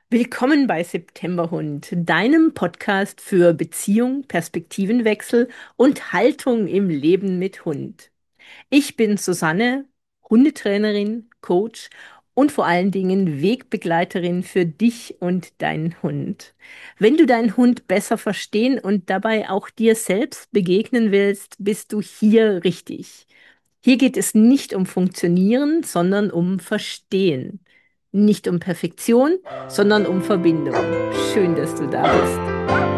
Willkommen bei Septemberhund, deinem Podcast für Beziehung, Perspektivenwechsel und Haltung im Leben mit Hund. Ich bin Susanne, Hundetrainerin, Coach und vor allen Dingen Wegbegleiterin für dich und deinen Hund. Wenn du deinen Hund besser verstehen und dabei auch dir selbst begegnen willst, bist du hier richtig. Hier geht es nicht um Funktionieren, sondern um Verstehen. Nicht um Perfektion, sondern um Verbindung. Schön, dass du da bist.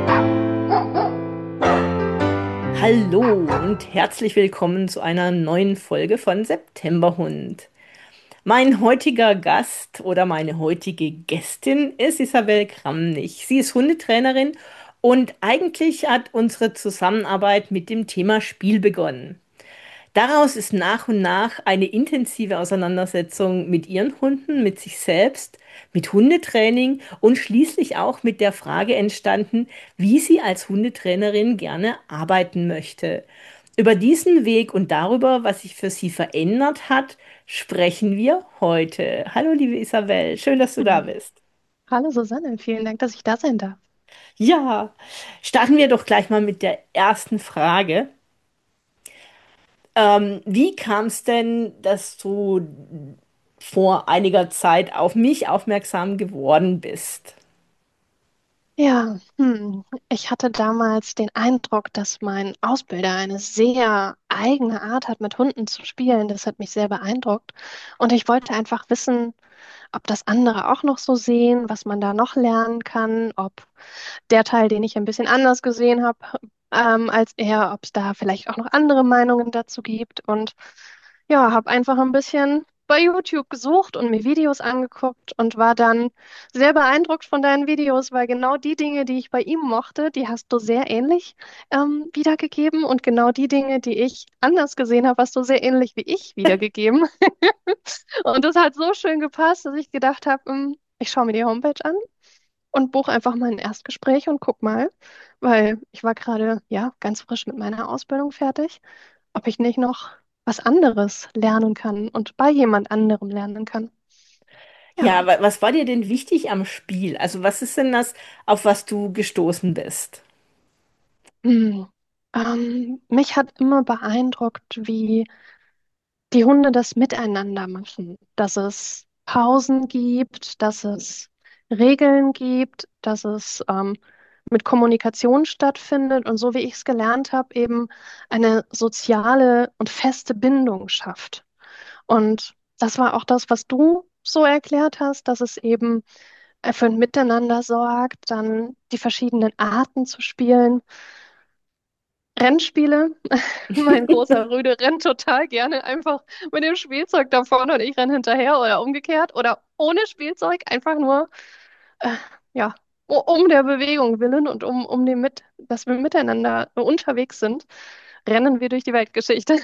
Hallo und herzlich willkommen zu einer neuen Folge von Septemberhund. Mein heutiger Gast oder meine heutige Gästin ist Isabel Kramnich. Sie ist Hundetrainerin und eigentlich hat unsere Zusammenarbeit mit dem Thema Spiel begonnen. Daraus ist nach und nach eine intensive Auseinandersetzung mit ihren Hunden, mit sich selbst, mit Hundetraining und schließlich auch mit der Frage entstanden, wie sie als Hundetrainerin gerne arbeiten möchte. Über diesen Weg und darüber, was sich für sie verändert hat, sprechen wir heute. Hallo, liebe Isabel, schön, dass du da Mhm. bist. Hallo Susanne, vielen Dank, dass ich da sein darf. Ja, starten wir doch gleich mal mit der ersten Frage. Wie kam es denn, dass du vor einiger Zeit auf mich aufmerksam geworden bist? Ja, ich hatte damals den Eindruck, dass mein Ausbilder eine sehr eigene Art hat, mit Hunden zu spielen. Das hat mich sehr beeindruckt. Und ich wollte einfach wissen, ob das andere auch noch so sehen, was man da noch lernen kann, ob der Teil, den ich ein bisschen anders gesehen habe, als er, ob es da vielleicht auch noch andere Meinungen dazu gibt. Und ja, habe einfach ein bisschen bei YouTube gesucht und mir Videos angeguckt und war dann sehr beeindruckt von deinen Videos, weil genau die Dinge, die ich bei ihm mochte, die hast du sehr ähnlich wiedergegeben und genau die Dinge, die ich anders gesehen habe, hast du sehr ähnlich wie ich wiedergegeben. Und das hat so schön gepasst, dass ich gedacht habe, ich schaue mir die Homepage an und buche einfach mal ein Erstgespräch und guck mal, weil ich war gerade, ja, ganz frisch mit meiner Ausbildung fertig, ob ich nicht noch was anderes lernen kann und bei jemand anderem lernen kann. Ja, Ja, was war dir denn wichtig am Spiel? Also was ist denn das, auf was du gestoßen bist? hm. Mich hat immer beeindruckt, wie die Hunde das miteinander machen, dass es Pausen gibt, dass es Regeln gibt, dass es mit Kommunikation stattfindet und so wie ich es gelernt habe, eben eine soziale und feste Bindung schafft. Und das war auch das, was du so erklärt hast, dass es eben für ein Miteinander sorgt, dann die verschiedenen Arten zu spielen. Rennspiele. Mein großer Rüde rennt total gerne einfach mit dem Spielzeug da vorne und ich renne hinterher oder umgekehrt oder ohne Spielzeug, einfach nur, äh, ja, um der Bewegung willen und dass wir miteinander unterwegs sind, rennen wir durch die Weltgeschichte.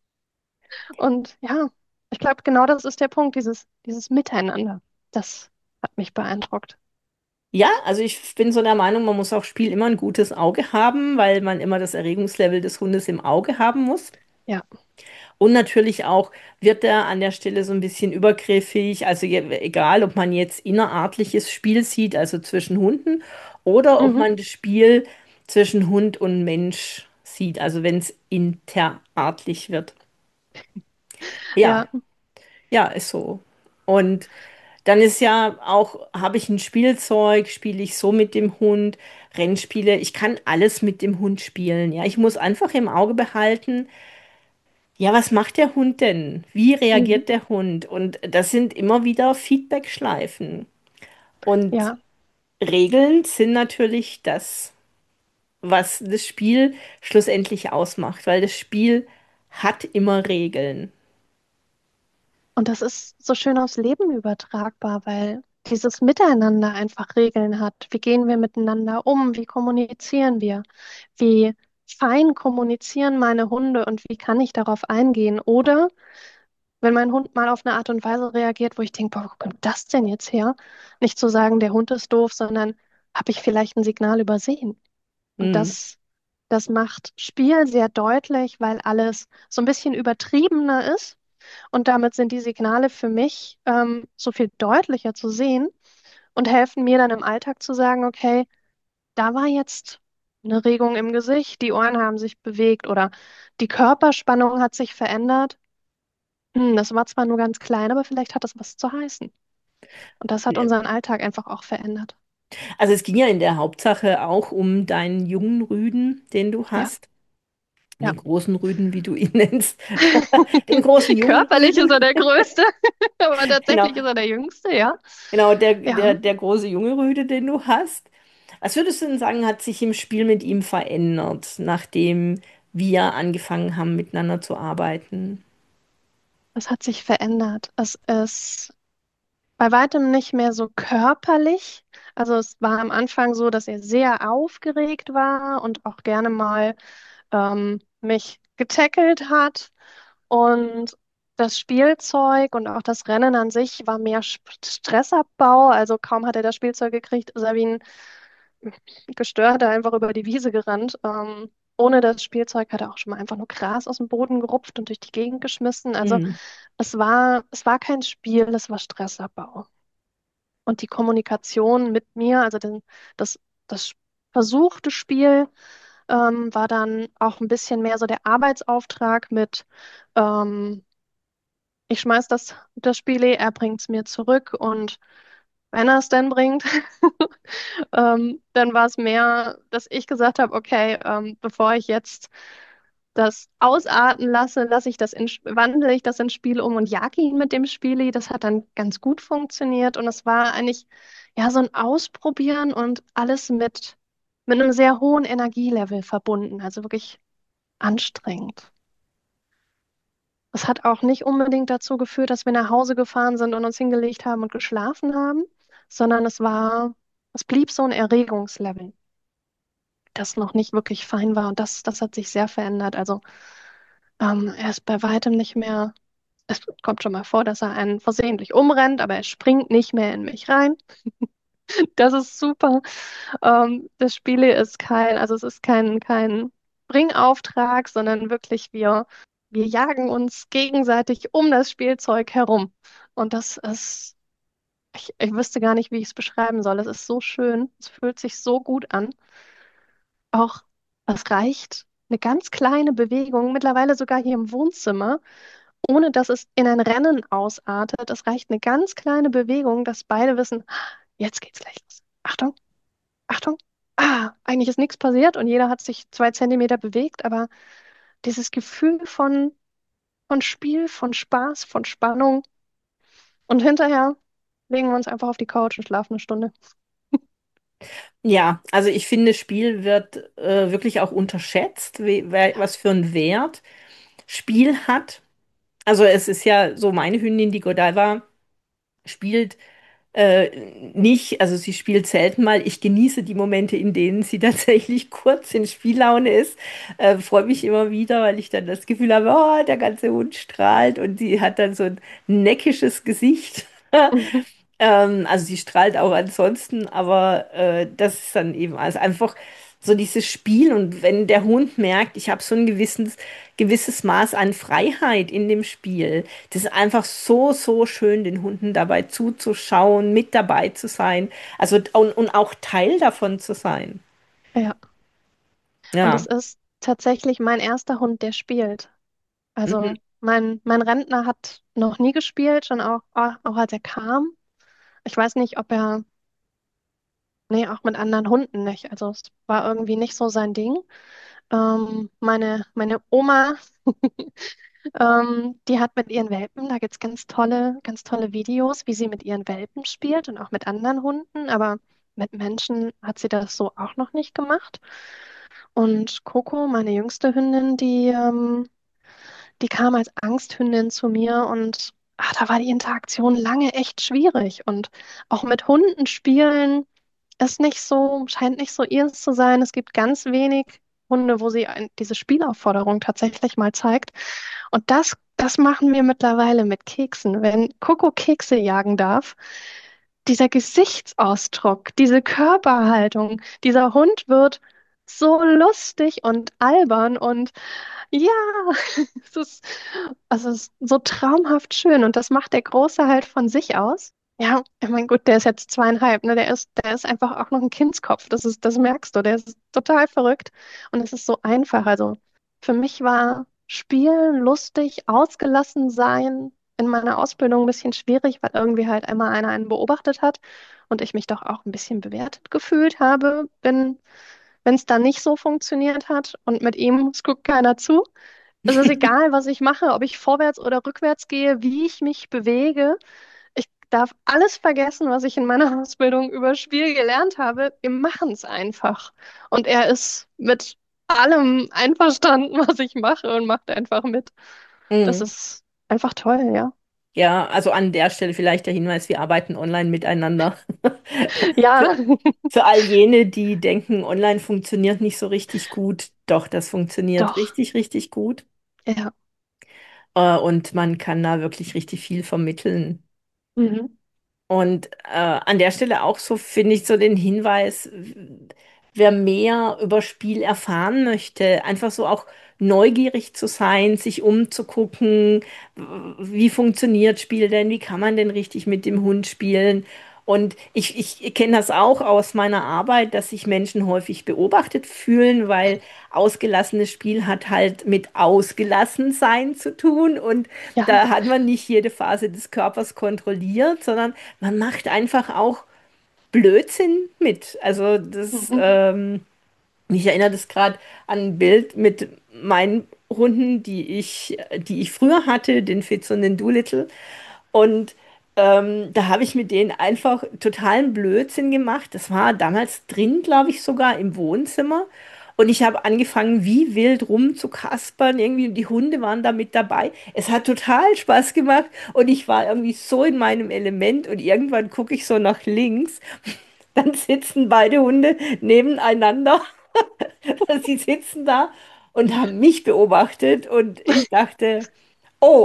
Und ja, ich glaube, genau das ist der Punkt, dieses Miteinander. Das hat mich beeindruckt. Ja, also ich bin so der Meinung, man muss auf Spiel immer ein gutes Auge haben, weil man immer das Erregungslevel des Hundes im Auge haben muss. Ja. Und natürlich auch wird er an der Stelle so ein bisschen übergriffig, also egal, ob man jetzt innerartliches Spiel sieht, also zwischen Hunden, oder ob Mhm. man das Spiel zwischen Hund und Mensch sieht, also wenn es interartlich wird. Ja, Ja. ja, ist so. Und dann ist ja auch, habe ich ein Spielzeug, spiele ich so mit dem Hund, Rennspiele, ich kann alles mit dem Hund spielen. Ja, ich muss einfach im Auge behalten, ja, was macht der Hund denn? Wie Mhm. reagiert der Hund? Und das sind immer wieder Feedback-Schleifen. Und Ja. Regeln sind natürlich das, was das Spiel schlussendlich ausmacht, weil das Spiel hat immer Regeln. Und das ist so schön aufs Leben übertragbar, weil dieses Miteinander einfach Regeln hat. Wie gehen wir miteinander um? Wie kommunizieren wir? Wie fein kommunizieren meine Hunde und wie kann ich darauf eingehen? Oder wenn mein Hund mal auf eine Art und Weise reagiert, wo ich denke, boah, wo kommt das denn jetzt her? Nicht zu sagen, der Hund ist doof, sondern habe ich vielleicht ein Signal übersehen? Und Hm. das macht Spiel sehr deutlich, weil alles so ein bisschen übertriebener ist. Und damit sind die Signale für mich so viel deutlicher zu sehen. und helfen mir dann im Alltag zu sagen, okay, da war jetzt eine Regung im Gesicht, die Ohren haben sich bewegt oder die Körperspannung hat sich verändert. Das war zwar nur ganz klein, aber vielleicht hat das was zu heißen. Und das hat unseren Alltag einfach auch verändert. Also es ging ja in der Hauptsache auch um deinen jungen Rüden, den du Ja, hast. ja. Den großen Rüden, wie du ihn nennst. Den großen jungen Körperlich ist er Rüden. der Größte, aber Genau, tatsächlich ist er der Jüngste, ja. genau, Ja, der große junge Rüde, den du hast. Was würdest du denn sagen, hat sich im Spiel mit ihm verändert, nachdem wir angefangen haben, miteinander zu arbeiten? es hat sich verändert. Es ist bei weitem nicht mehr so körperlich. Also es war am Anfang so, dass er sehr aufgeregt war und auch gerne mal mich getackelt hat. Und das Spielzeug und auch das Rennen an sich war mehr Stressabbau. Also kaum hat er das Spielzeug gekriegt, ist er wie ein Gestörter einfach über die Wiese gerannt. Ohne das Spielzeug hat er auch schon mal einfach nur Gras aus dem Boden gerupft und durch die Gegend geschmissen. Also Hm. es war kein Spiel, es war Stressabbau. Und die Kommunikation mit mir, also das versuchte Spiel, war dann auch ein bisschen mehr so der Arbeitsauftrag mit, ähm, ich schmeiß das Spiel, er bringt es mir zurück und wenn er es denn bringt, dann war es mehr, dass ich gesagt habe, okay, bevor ich jetzt das ausarten lasse, wandle ich das ins Spiel um und jage ihn mit dem Spieli. Das hat dann ganz gut funktioniert und es war eigentlich ja so ein Ausprobieren und alles mit einem sehr hohen Energielevel verbunden, also wirklich anstrengend. Es hat auch nicht unbedingt dazu geführt, dass wir nach Hause gefahren sind und uns hingelegt haben und geschlafen haben, sondern es blieb so ein Erregungslevel, das noch nicht wirklich fein war und das hat sich sehr verändert. Also er ist bei weitem nicht mehr, es kommt schon mal vor, dass er einen versehentlich umrennt, aber er springt nicht mehr in mich rein. Das ist super. Das Spiel ist also es ist kein Bringauftrag, sondern wirklich wir jagen uns gegenseitig um das Spielzeug herum. Und ich wüsste gar nicht, wie ich es beschreiben soll. Es ist so schön, es fühlt sich so gut an. Auch es reicht eine ganz kleine Bewegung, mittlerweile sogar hier im Wohnzimmer, ohne dass es in ein Rennen ausartet. Es reicht eine ganz kleine Bewegung, dass beide wissen, jetzt geht's gleich los. Achtung, Achtung. Eigentlich ist nichts passiert und jeder hat sich 2 Zentimeter bewegt, aber dieses Gefühl von Spiel, von Spaß, von Spannung und hinterher legen wir uns einfach auf die Couch und schlafen eine Stunde. Ja, also ich finde, Spiel wird wirklich auch unterschätzt, Ja. was für einen Wert Spiel hat. Also es ist ja so, meine Hündin, die Godiva, spielt nicht, also sie spielt selten mal. Ich genieße die Momente, in denen sie tatsächlich kurz in Spiellaune ist. Freue mich immer wieder, weil ich dann das Gefühl habe, oh, der ganze Hund strahlt und sie hat dann so ein neckisches Gesicht. Mhm. Also sie strahlt auch ansonsten, aber das ist dann eben also einfach so dieses Spiel. Und wenn der Hund merkt, ich habe so ein gewisses Maß an Freiheit in dem Spiel, das ist einfach so, so schön, den Hunden dabei zuzuschauen, mit dabei zu sein, also und auch Teil davon zu sein. Ja. Und es Ja. ist tatsächlich mein erster Hund, der spielt. Mhm. Also mein Rentner hat noch nie gespielt, schon auch als er kam. Ich weiß nicht, nee, auch mit anderen Hunden nicht. Also es war irgendwie nicht so sein Ding. Meine Oma, die hat mit ihren Welpen, da gibt es ganz tolle Videos, wie sie mit ihren Welpen spielt und auch mit anderen Hunden, aber mit Menschen hat sie das so auch noch nicht gemacht. Und Coco, meine jüngste Hündin, die kam als Angsthündin zu mir und da war die Interaktion lange echt schwierig. Und auch mit Hunden spielen ist nicht so, scheint nicht so ihrs zu sein. Es gibt ganz wenig Hunde, wo sie diese Spielaufforderung tatsächlich mal zeigt. Und das machen wir mittlerweile mit Keksen. Wenn Coco Kekse jagen darf, dieser Gesichtsausdruck, diese Körperhaltung, dieser Hund wird so lustig und albern und ja, es ist, es ist so traumhaft schön und das macht der Große halt von sich aus. Ja, ich meine, gut, der ist jetzt 2,5, ne? Der ist einfach auch noch ein Kindskopf. Das merkst du, der ist total verrückt. Und es ist so einfach. Also für mich war Spielen, lustig, ausgelassen sein in meiner Ausbildung ein bisschen schwierig, weil irgendwie halt einmal einer einen beobachtet hat und ich mich doch auch ein bisschen bewertet gefühlt habe, wenn es dann nicht so funktioniert hat. Und mit ihm, es guckt keiner zu. Es ist egal, was ich mache, ob ich vorwärts oder rückwärts gehe, wie ich mich bewege. Ich darf alles vergessen, was ich in meiner Ausbildung über Spiel gelernt habe. Wir machen es einfach. Und er ist mit allem einverstanden, was ich mache und macht einfach mit. Das Mhm. ist einfach toll, ja. Ja, also an der Stelle vielleicht der Hinweis, wir arbeiten online miteinander. Ja, Für, für all jene, die denken, online funktioniert nicht so richtig gut, doch, das funktioniert doch. richtig, richtig gut. Ja. Und man kann da wirklich richtig viel vermitteln. Mhm. Und an der Stelle auch so finde ich so den Hinweis, wer mehr über Spiel erfahren möchte, einfach so auch neugierig zu sein, sich umzugucken, wie funktioniert Spiel denn, wie kann man denn richtig mit dem Hund spielen. Und ich kenne das auch aus meiner Arbeit, dass sich Menschen häufig beobachtet fühlen, weil ausgelassenes Spiel hat halt mit Ausgelassensein zu tun und Ja. da hat man nicht jede Phase des Körpers kontrolliert, sondern man macht einfach auch Blödsinn mit. Also Mhm. mich erinnert es gerade an ein Bild mit meinen Hunden, die ich früher hatte, den Fitz und den Doolittle. Und da habe ich mit denen einfach totalen Blödsinn gemacht. Das war damals drin, glaube ich, sogar im Wohnzimmer. Und ich habe angefangen, wie wild rumzukaspern. Irgendwie, und die Hunde waren da mit dabei. Es hat total Spaß gemacht. Und ich war irgendwie so in meinem Element. Und irgendwann gucke ich so nach links. Dann sitzen beide Hunde nebeneinander. Sie sitzen da und haben mich beobachtet. Und ich dachte, oh,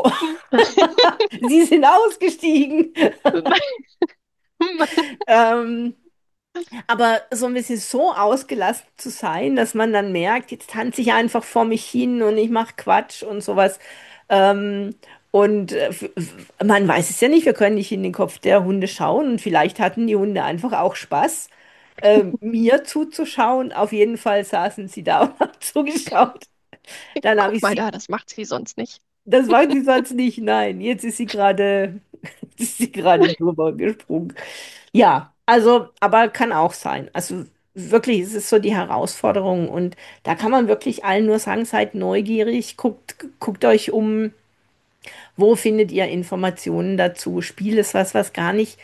sie sind ausgestiegen. Ähm, aber so ein bisschen so ausgelassen zu sein, dass man dann merkt, jetzt tanze ich einfach vor mich hin und ich mache Quatsch und sowas. Ähm, und man weiß es ja nicht, wir können nicht in den Kopf der Hunde schauen und vielleicht hatten die Hunde einfach auch Spaß, mir zuzuschauen. Auf jeden Fall saßen sie da und haben zugeschaut. Dann habe Guck ich mal sie, da, das macht sie sonst nicht. das war sie sonst nicht, nein, jetzt ist sie gerade, ist sie gerade drüber gesprungen. Ja, also, aber kann auch sein. Also wirklich, es ist so die Herausforderung und da kann man wirklich allen nur sagen, seid neugierig, guckt euch um, wo findet ihr Informationen dazu. Spiel ist was, was gar nicht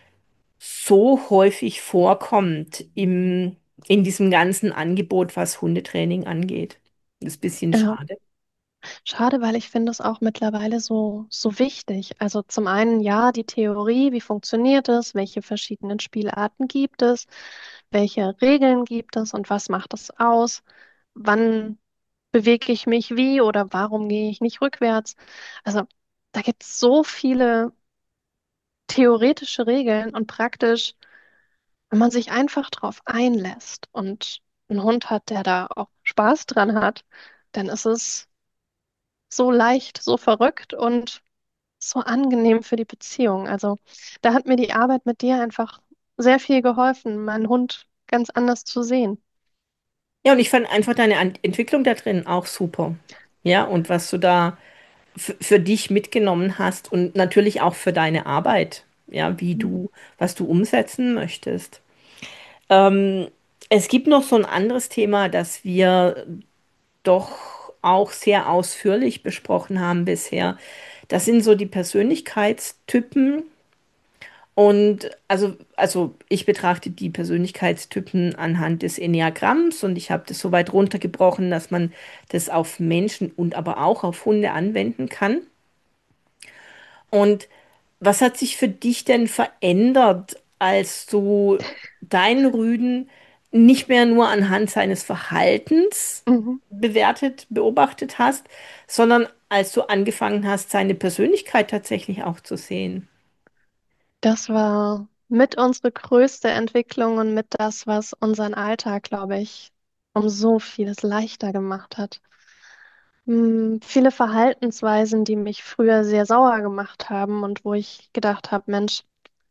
so häufig vorkommt in diesem ganzen Angebot, was Hundetraining angeht. Das ist ein bisschen Ja. schade. Schade, weil ich finde es auch mittlerweile so wichtig. Also zum einen ja, die Theorie, wie funktioniert es, welche verschiedenen Spielarten gibt es, welche Regeln gibt es und was macht es aus, wann bewege ich mich wie oder warum gehe ich nicht rückwärts. Also da gibt es so viele theoretische Regeln und praktisch, wenn man sich einfach drauf einlässt und einen Hund hat, der da auch Spaß dran hat, dann ist es so leicht, so verrückt und so angenehm für die Beziehung. Also da hat mir die Arbeit mit dir einfach sehr viel geholfen, meinen Hund ganz anders zu sehen. Ja, und ich fand einfach deine Entwicklung da drin auch super. Ja, und was du da für dich mitgenommen hast und natürlich auch für deine Arbeit, ja, was du umsetzen möchtest. Ähm, Es gibt noch so ein anderes Thema, das wir doch auch sehr ausführlich besprochen haben bisher. Das sind so die Persönlichkeitstypen. Und also ich betrachte die Persönlichkeitstypen anhand des Enneagramms und ich habe das so weit runtergebrochen, dass man das auf Menschen und aber auch auf Hunde anwenden kann. Und was hat sich für dich denn verändert, als du deinen Rüden nicht mehr nur anhand seines Verhaltens Mhm. beobachtet hast, sondern als du angefangen hast, seine Persönlichkeit tatsächlich auch zu sehen? Das war mit unsere größte Entwicklung und mit das, was unseren Alltag, glaube ich, um so vieles leichter gemacht hat. Viele Verhaltensweisen, die mich früher sehr sauer gemacht haben und wo ich gedacht habe, Mensch,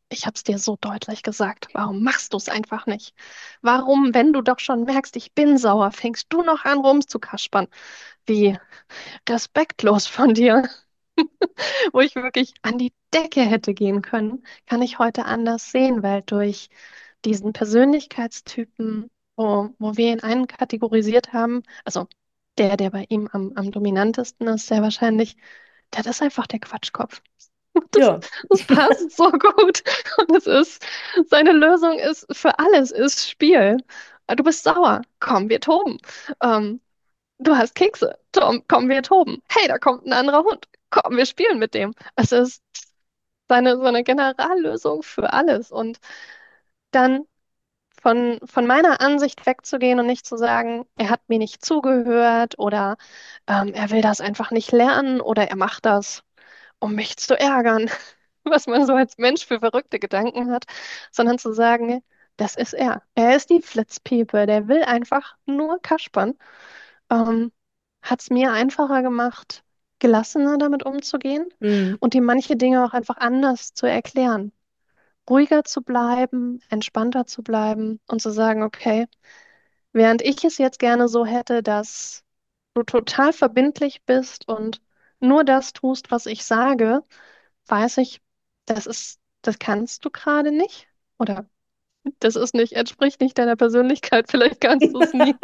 ich habe es dir so deutlich gesagt. Warum machst du es einfach nicht? Warum, wenn du doch schon merkst, ich bin sauer, fängst du noch an rumzukaspern? Wie respektlos von dir, wo ich wirklich an die Decke hätte gehen können, kann ich heute anders sehen, weil durch diesen Persönlichkeitstypen, wo wir ihn einen kategorisiert haben, also der bei ihm am dominantesten ist, sehr wahrscheinlich, der ist einfach der Quatschkopf. Das, Ja, das passt so gut. Und seine Lösung ist für alles ist Spiel. Du bist sauer. Komm, wir toben. Ähm, Du hast Kekse. Tom, komm, wir toben. Hey, da kommt ein anderer Hund. Komm, wir spielen mit dem. Es ist so eine Generallösung für alles. Und dann von meiner Ansicht wegzugehen und nicht zu sagen, er hat mir nicht zugehört oder er will das einfach nicht lernen oder er macht das, um mich zu ärgern, was man so als Mensch für verrückte Gedanken hat, sondern zu sagen, das ist er. Er ist die Flitzpiepe, der will einfach nur kaspern. Ähm, Hat es mir einfacher gemacht, gelassener damit umzugehen mm, und ihm manche Dinge auch einfach anders zu erklären. Ruhiger zu bleiben, entspannter zu bleiben und zu sagen, okay, während ich es jetzt gerne so hätte, dass du total verbindlich bist und nur das tust, was ich sage, weiß ich, das kannst du gerade nicht. Oder das ist nicht, entspricht nicht deiner Persönlichkeit, vielleicht kannst du es nie.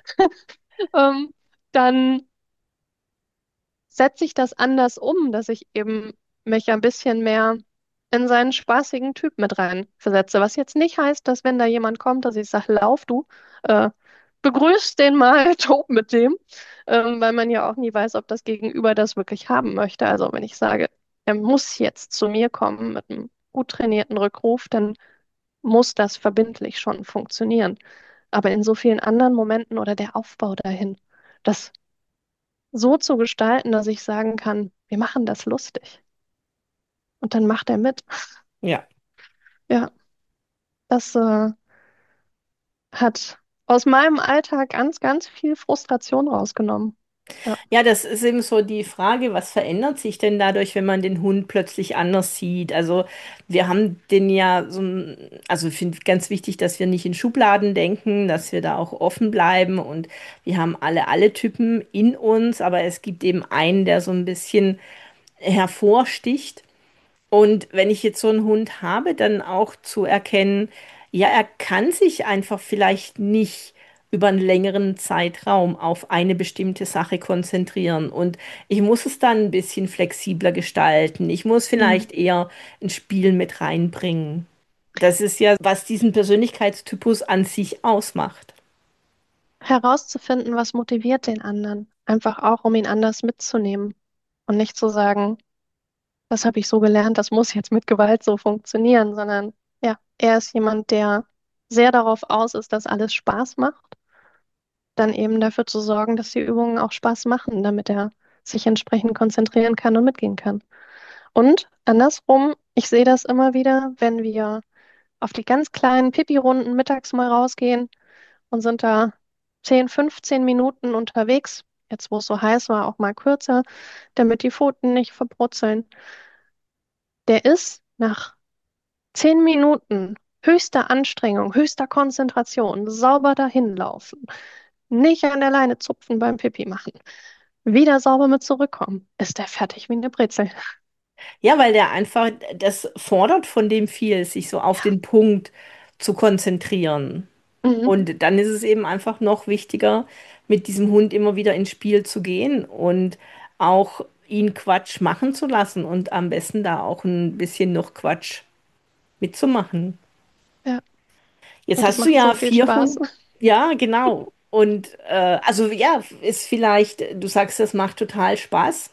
Dann setze ich das anders um, dass ich eben mich ein bisschen mehr in seinen spaßigen Typ mit rein versetze. Was jetzt nicht heißt, dass wenn da jemand kommt, dass ich sage, lauf du, äh, begrüß den mal, tob mit dem, weil man ja auch nie weiß, ob das Gegenüber das wirklich haben möchte. Also wenn ich sage, er muss jetzt zu mir kommen mit einem gut trainierten Rückruf, dann muss das verbindlich schon funktionieren. Aber in so vielen anderen Momenten oder der Aufbau dahin, das so zu gestalten, dass ich sagen kann, wir machen das lustig. Und dann macht er mit. ja. Ja, das hat aus meinem Alltag ganz, ganz viel Frustration rausgenommen. Ja. Ja, das ist eben so die Frage, was verändert sich denn dadurch, wenn man den Hund plötzlich anders sieht? Also wir haben den ja so, also ich finde ganz wichtig, dass wir nicht in Schubladen denken, dass wir da auch offen bleiben und wir haben alle Typen in uns, aber es gibt eben einen, der so ein bisschen hervorsticht. Und wenn ich jetzt so einen Hund habe, dann auch zu erkennen, ja, er kann sich einfach vielleicht nicht über einen längeren Zeitraum auf eine bestimmte Sache konzentrieren. Und ich muss es dann ein bisschen flexibler gestalten. Ich muss Mhm. vielleicht eher ein Spiel mit reinbringen. Das ist ja, was diesen Persönlichkeitstypus an sich ausmacht. Herauszufinden, was motiviert den anderen. Einfach auch, um ihn anders mitzunehmen. Und nicht zu sagen, das habe ich so gelernt, das muss jetzt mit Gewalt so funktionieren, sondern ja, er ist jemand, der sehr darauf aus ist, dass alles Spaß macht, dann eben dafür zu sorgen, dass die Übungen auch Spaß machen, damit er sich entsprechend konzentrieren kann und mitgehen kann. Und andersrum, ich sehe das immer wieder, wenn wir auf die ganz kleinen Pipi-Runden mittags mal rausgehen und sind da 10, 15 Minuten unterwegs, jetzt wo es so heiß war, auch mal kürzer, damit die Pfoten nicht verbrutzeln. Der ist nach 10 Minuten höchster Anstrengung, höchster Konzentration, sauber dahin laufen, nicht an der Leine zupfen beim Pipi machen, wieder sauber mit zurückkommen, ist der fertig wie eine Brezel. Ja, weil der einfach, das fordert von dem viel, sich so auf Ja. den Punkt zu konzentrieren. Mhm. Und dann ist es eben einfach noch wichtiger, mit diesem Hund immer wieder ins Spiel zu gehen und auch ihn Quatsch machen zu lassen und am besten da auch ein bisschen noch Quatsch mitzumachen. Ja. Jetzt Und das hast du macht so ja viel vier Spaß. Hunde. Ja, genau. Und also ja, ist vielleicht, du sagst, das macht total Spaß.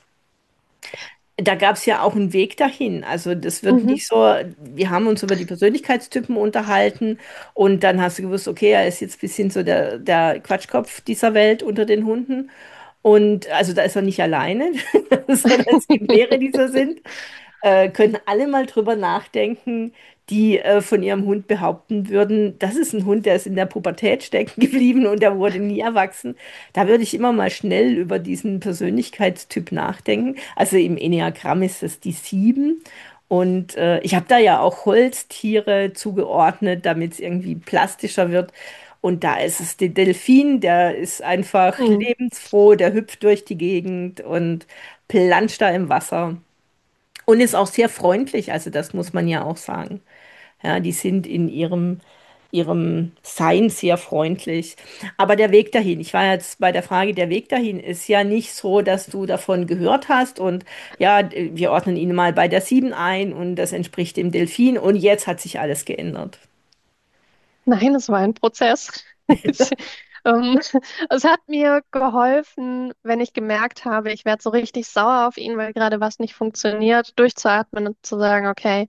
Da gab es ja auch einen Weg dahin. Also das wird Mhm. nicht so, wir haben uns über die Persönlichkeitstypen unterhalten und dann hast du gewusst, okay, er ist jetzt ein bisschen so der Quatschkopf dieser Welt unter den Hunden. Und also da ist er nicht alleine, sondern es gibt mehrere, die so sind. Können alle mal drüber nachdenken, die von ihrem Hund behaupten würden, das ist ein Hund, der ist in der Pubertät stecken geblieben und der wurde nie erwachsen. Da würde ich immer mal schnell über diesen Persönlichkeitstyp nachdenken. Also im Enneagramm ist es die 7 Und ich habe da ja auch Holztiere zugeordnet, damit es irgendwie plastischer wird. Und da ist es der Delfin, der ist einfach Hm. lebensfroh, der hüpft durch die Gegend und planscht da im Wasser. Und ist auch sehr freundlich, also das muss man ja auch sagen. Ja, die sind in ihrem Sein sehr freundlich. Aber der Weg dahin, ich war jetzt bei der Frage, der Weg dahin ist ja nicht so, dass du davon gehört hast und ja, wir ordnen ihn mal bei der 7 ein und das entspricht dem Delfin und jetzt hat sich alles geändert. Nein, es war ein Prozess. Es, ähm, es hat mir geholfen, wenn ich gemerkt habe, ich werde so richtig sauer auf ihn, weil gerade was nicht funktioniert, durchzuatmen und zu sagen, okay,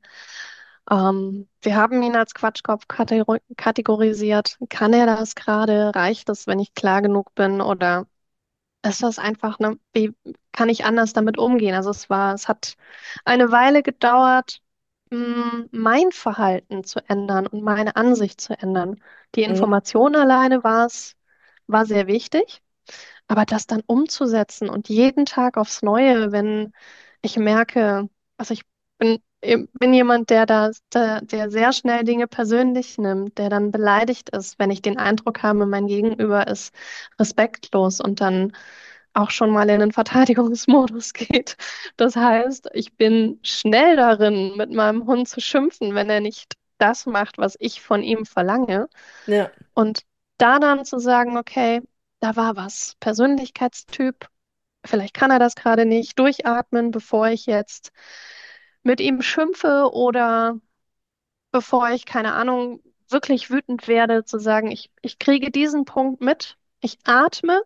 wir haben ihn als Quatschkopf kategorisiert. Kann er das gerade? Reicht es, wenn ich klar genug bin? Oder ist das einfach, ne, wie kann ich anders damit umgehen? Also es hat eine Weile gedauert, mein Verhalten zu ändern und meine Ansicht zu ändern. Die Mhm. Information alleine war sehr wichtig, aber das dann umzusetzen und jeden Tag aufs Neue, wenn ich merke, also ich bin jemand, der sehr schnell Dinge persönlich nimmt, der dann beleidigt ist, wenn ich den Eindruck habe, mein Gegenüber ist respektlos und dann auch schon mal in den Verteidigungsmodus geht. Das heißt, ich bin schnell darin, mit meinem Hund zu schimpfen, wenn er nicht das macht, was ich von ihm verlange. Ja, Und da dann zu sagen, okay, da war was. Persönlichkeitstyp, vielleicht kann er das gerade nicht. Durchatmen, bevor ich jetzt mit ihm schimpfe oder bevor ich, keine Ahnung, wirklich wütend werde, zu sagen, ich kriege diesen Punkt mit, ich atme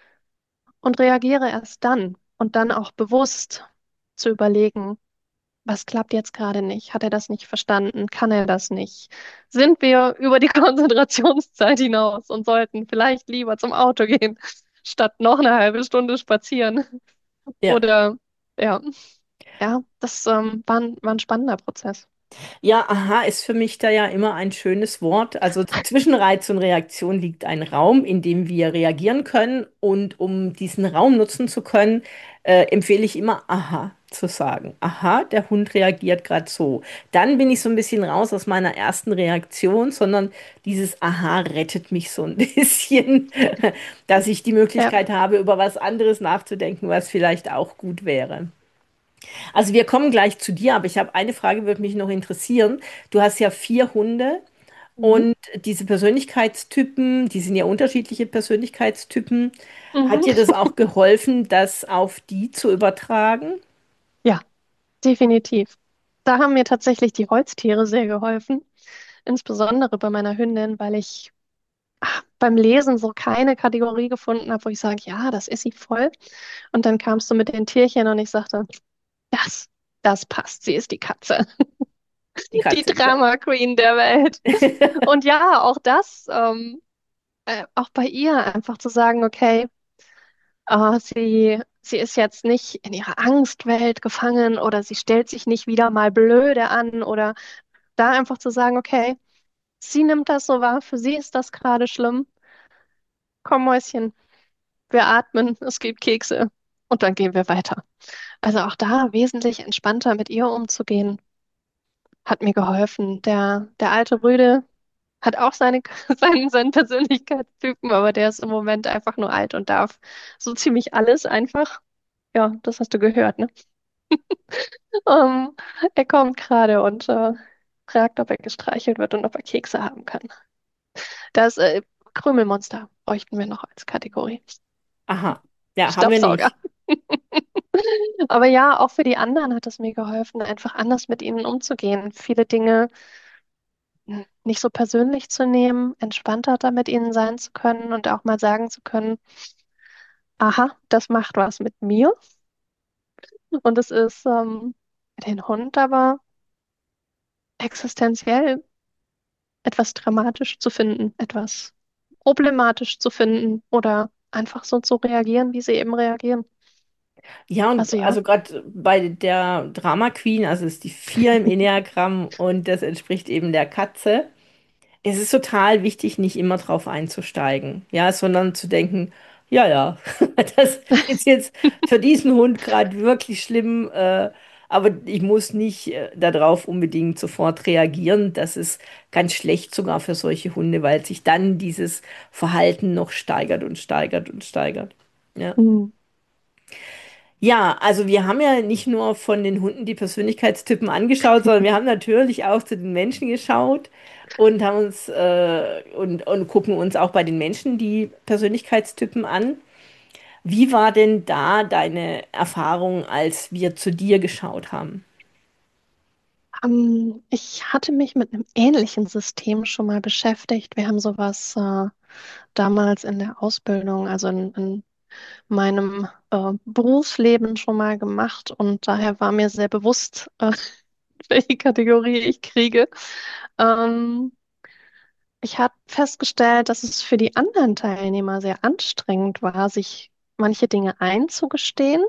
und reagiere erst dann und dann auch bewusst zu überlegen, was klappt jetzt gerade nicht? Hat er das nicht verstanden? Kann er das nicht? Sind wir über die Konzentrationszeit hinaus und sollten vielleicht lieber zum Auto gehen, statt noch eine halbe Stunde spazieren? ja. Oder ja, ja, das war ein spannender Prozess. Ja, aha ist für mich da ja immer ein schönes Wort. Also zwischen Reiz und Reaktion liegt ein Raum, in dem wir reagieren können. Und um diesen Raum nutzen zu können, empfehle ich immer, aha zu sagen. Aha, der Hund reagiert gerade so. Dann bin ich so ein bisschen raus aus meiner ersten Reaktion, sondern dieses Aha rettet mich so ein bisschen, dass ich die Ja. Möglichkeit habe, über was anderes nachzudenken, was vielleicht auch gut wäre. Also wir kommen gleich zu dir, aber ich habe eine Frage, würde mich noch interessieren. Du hast ja 4 Hunde Mhm. und diese Persönlichkeitstypen, die sind ja unterschiedliche Persönlichkeitstypen. Hat Mhm. dir das auch geholfen, das auf die zu übertragen? Ja, definitiv. Da haben mir tatsächlich die Holztiere sehr geholfen, insbesondere bei meiner Hündin, weil ich beim Lesen so keine Kategorie gefunden habe, wo ich sage, ja, das ist sie voll. Und dann kamst du mit den Tierchen und ich sagte, das, das passt, sie ist die Katze, Die die Katze, ja. Drama Queen der Welt. Und ja, auch das, auch bei ihr einfach zu sagen, okay, sie ist jetzt nicht in ihrer Angstwelt gefangen oder sie stellt sich nicht wieder mal blöde an oder da einfach zu sagen, okay, sie nimmt das so wahr, für sie ist das gerade schlimm. Komm, Mäuschen, wir atmen, es gibt Kekse und dann gehen wir weiter. Also auch da wesentlich entspannter mit ihr umzugehen, hat mir geholfen. Der alte Rüde hat auch seinen Persönlichkeitstypen, aber der ist im Moment einfach nur alt und darf so ziemlich alles einfach. Ja, das hast du gehört, ne? Er kommt gerade und fragt, ob er gestreichelt wird und ob er Kekse haben kann. Das Krümelmonster bräuchten wir noch als Kategorie. Aha, ja, haben wir Staubsauger. nicht. Aber ja, auch für die anderen hat es mir geholfen, einfach anders mit ihnen umzugehen. Viele Dinge nicht so persönlich zu nehmen, entspannter da mit ihnen sein zu können und auch mal sagen zu können, aha, das macht was mit mir. Und es ist für den Hund aber existenziell etwas dramatisch zu finden, etwas problematisch zu finden oder einfach so zu reagieren, wie sie eben reagieren. Ja, und Also ja. also gerade bei der Drama Queen, also ist die 4 im Enneagramm und das entspricht eben der Katze. Es ist total wichtig, nicht immer drauf einzusteigen, ja, sondern zu denken, ja, ja, das ist jetzt für diesen Hund gerade wirklich schlimm, aber ich muss nicht darauf unbedingt sofort reagieren. Das ist ganz schlecht sogar für solche Hunde, weil sich dann dieses Verhalten noch steigert und steigert und steigert. Ja. Mhm. Ja, also wir haben ja nicht nur von den Hunden die Persönlichkeitstypen angeschaut, sondern wir haben natürlich auch zu den Menschen geschaut und haben uns und gucken uns auch bei den Menschen die Persönlichkeitstypen an. Wie war denn da deine Erfahrung, als wir zu dir geschaut haben? Ich hatte mich mit einem ähnlichen System schon mal beschäftigt. Wir haben sowas damals in der Ausbildung, also in meinem Berufsleben schon mal gemacht und daher war mir sehr bewusst, welche Kategorie ich kriege. Ähm, Ich habe festgestellt, dass es für die anderen Teilnehmer sehr anstrengend war, sich manche Dinge einzugestehen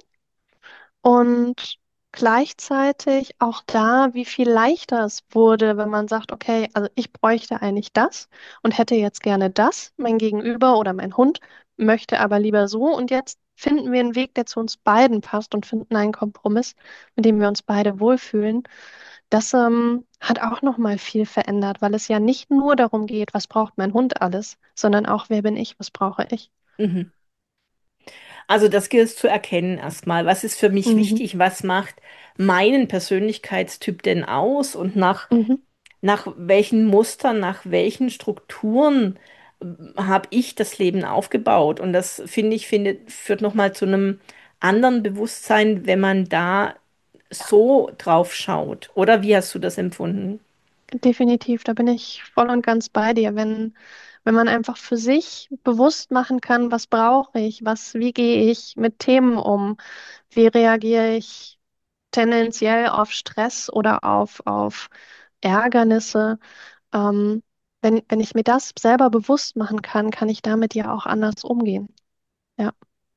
und gleichzeitig auch da, wie viel leichter es wurde, wenn man sagt, okay, also ich bräuchte eigentlich das und hätte jetzt gerne das, mein Gegenüber oder mein Hund möchte aber lieber so und jetzt finden wir einen Weg, der zu uns beiden passt und finden einen Kompromiss, mit dem wir uns beide wohlfühlen. Das hat auch noch mal viel verändert, weil es ja nicht nur darum geht, was braucht mein Hund alles, sondern auch, wer bin ich, was brauche ich. Mhm. Also das gilt es zu erkennen erstmal. Was ist für mich Mhm. wichtig? Was macht meinen Persönlichkeitstyp denn aus? Und Mhm. nach welchen Mustern, nach welchen Strukturen habe ich das Leben aufgebaut? Und das führt nochmal zu einem anderen Bewusstsein, wenn man da so drauf schaut. Oder wie hast du das empfunden? Definitiv, da bin ich voll und ganz bei dir. Wenn man einfach für sich bewusst machen kann, was brauche ich, wie gehe ich mit Themen um, wie reagiere ich tendenziell auf Stress oder auf Ärgernisse. Ähm, wenn ich mir das selber bewusst machen kann, kann ich damit ja auch anders umgehen. Ja,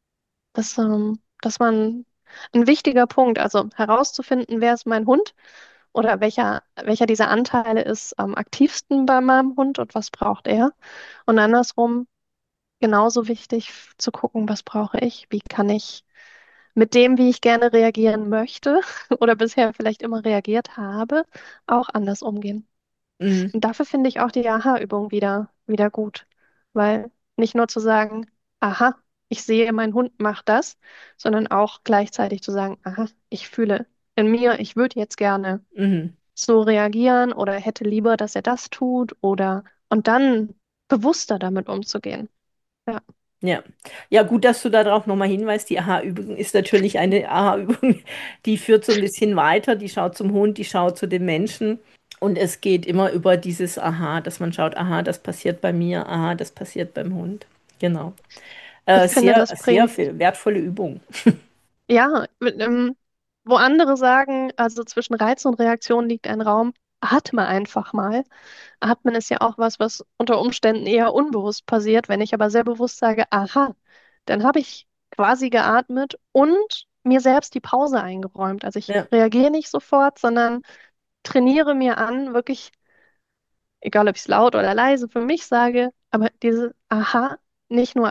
das war ein wichtiger Punkt. Also herauszufinden, wer ist mein Hund oder welcher dieser Anteile ist am aktivsten bei meinem Hund und was braucht er. Und andersrum genauso wichtig zu gucken, was brauche ich, wie kann ich mit dem, wie ich gerne reagieren möchte oder bisher vielleicht immer reagiert habe, auch anders umgehen. Mhm. Und dafür finde ich auch die Aha-Übung wieder gut, weil nicht nur zu sagen, aha, ich sehe, mein Hund macht das, sondern auch gleichzeitig zu sagen, aha, ich fühle in mir, ich würde jetzt gerne Mhm. so reagieren oder hätte lieber, dass er das tut oder und dann bewusster damit umzugehen. Ja, Ja. Ja, gut, dass du darauf nochmal hinweist. Die Aha-Übung ist natürlich eine Aha-Übung, die führt so ein bisschen weiter. Die schaut zum Hund, die schaut zu den Menschen. Und es geht immer über dieses Aha, dass man schaut, aha, das passiert bei mir, aha, das passiert beim Hund. Genau. ich finde, Sehr, das sehr bringt, viel wertvolle Übung. ja, wo andere sagen, also zwischen Reiz und Reaktion liegt ein Raum, atme einfach mal. Atmen ist ja auch was unter Umständen eher unbewusst passiert. Wenn ich aber sehr bewusst sage, aha, dann habe ich quasi geatmet und mir selbst die Pause eingeräumt. Also ich Ja. reagiere nicht sofort, sondern trainiere mir an, wirklich, egal ob ich es laut oder leise für mich sage, aber diese aha nicht nur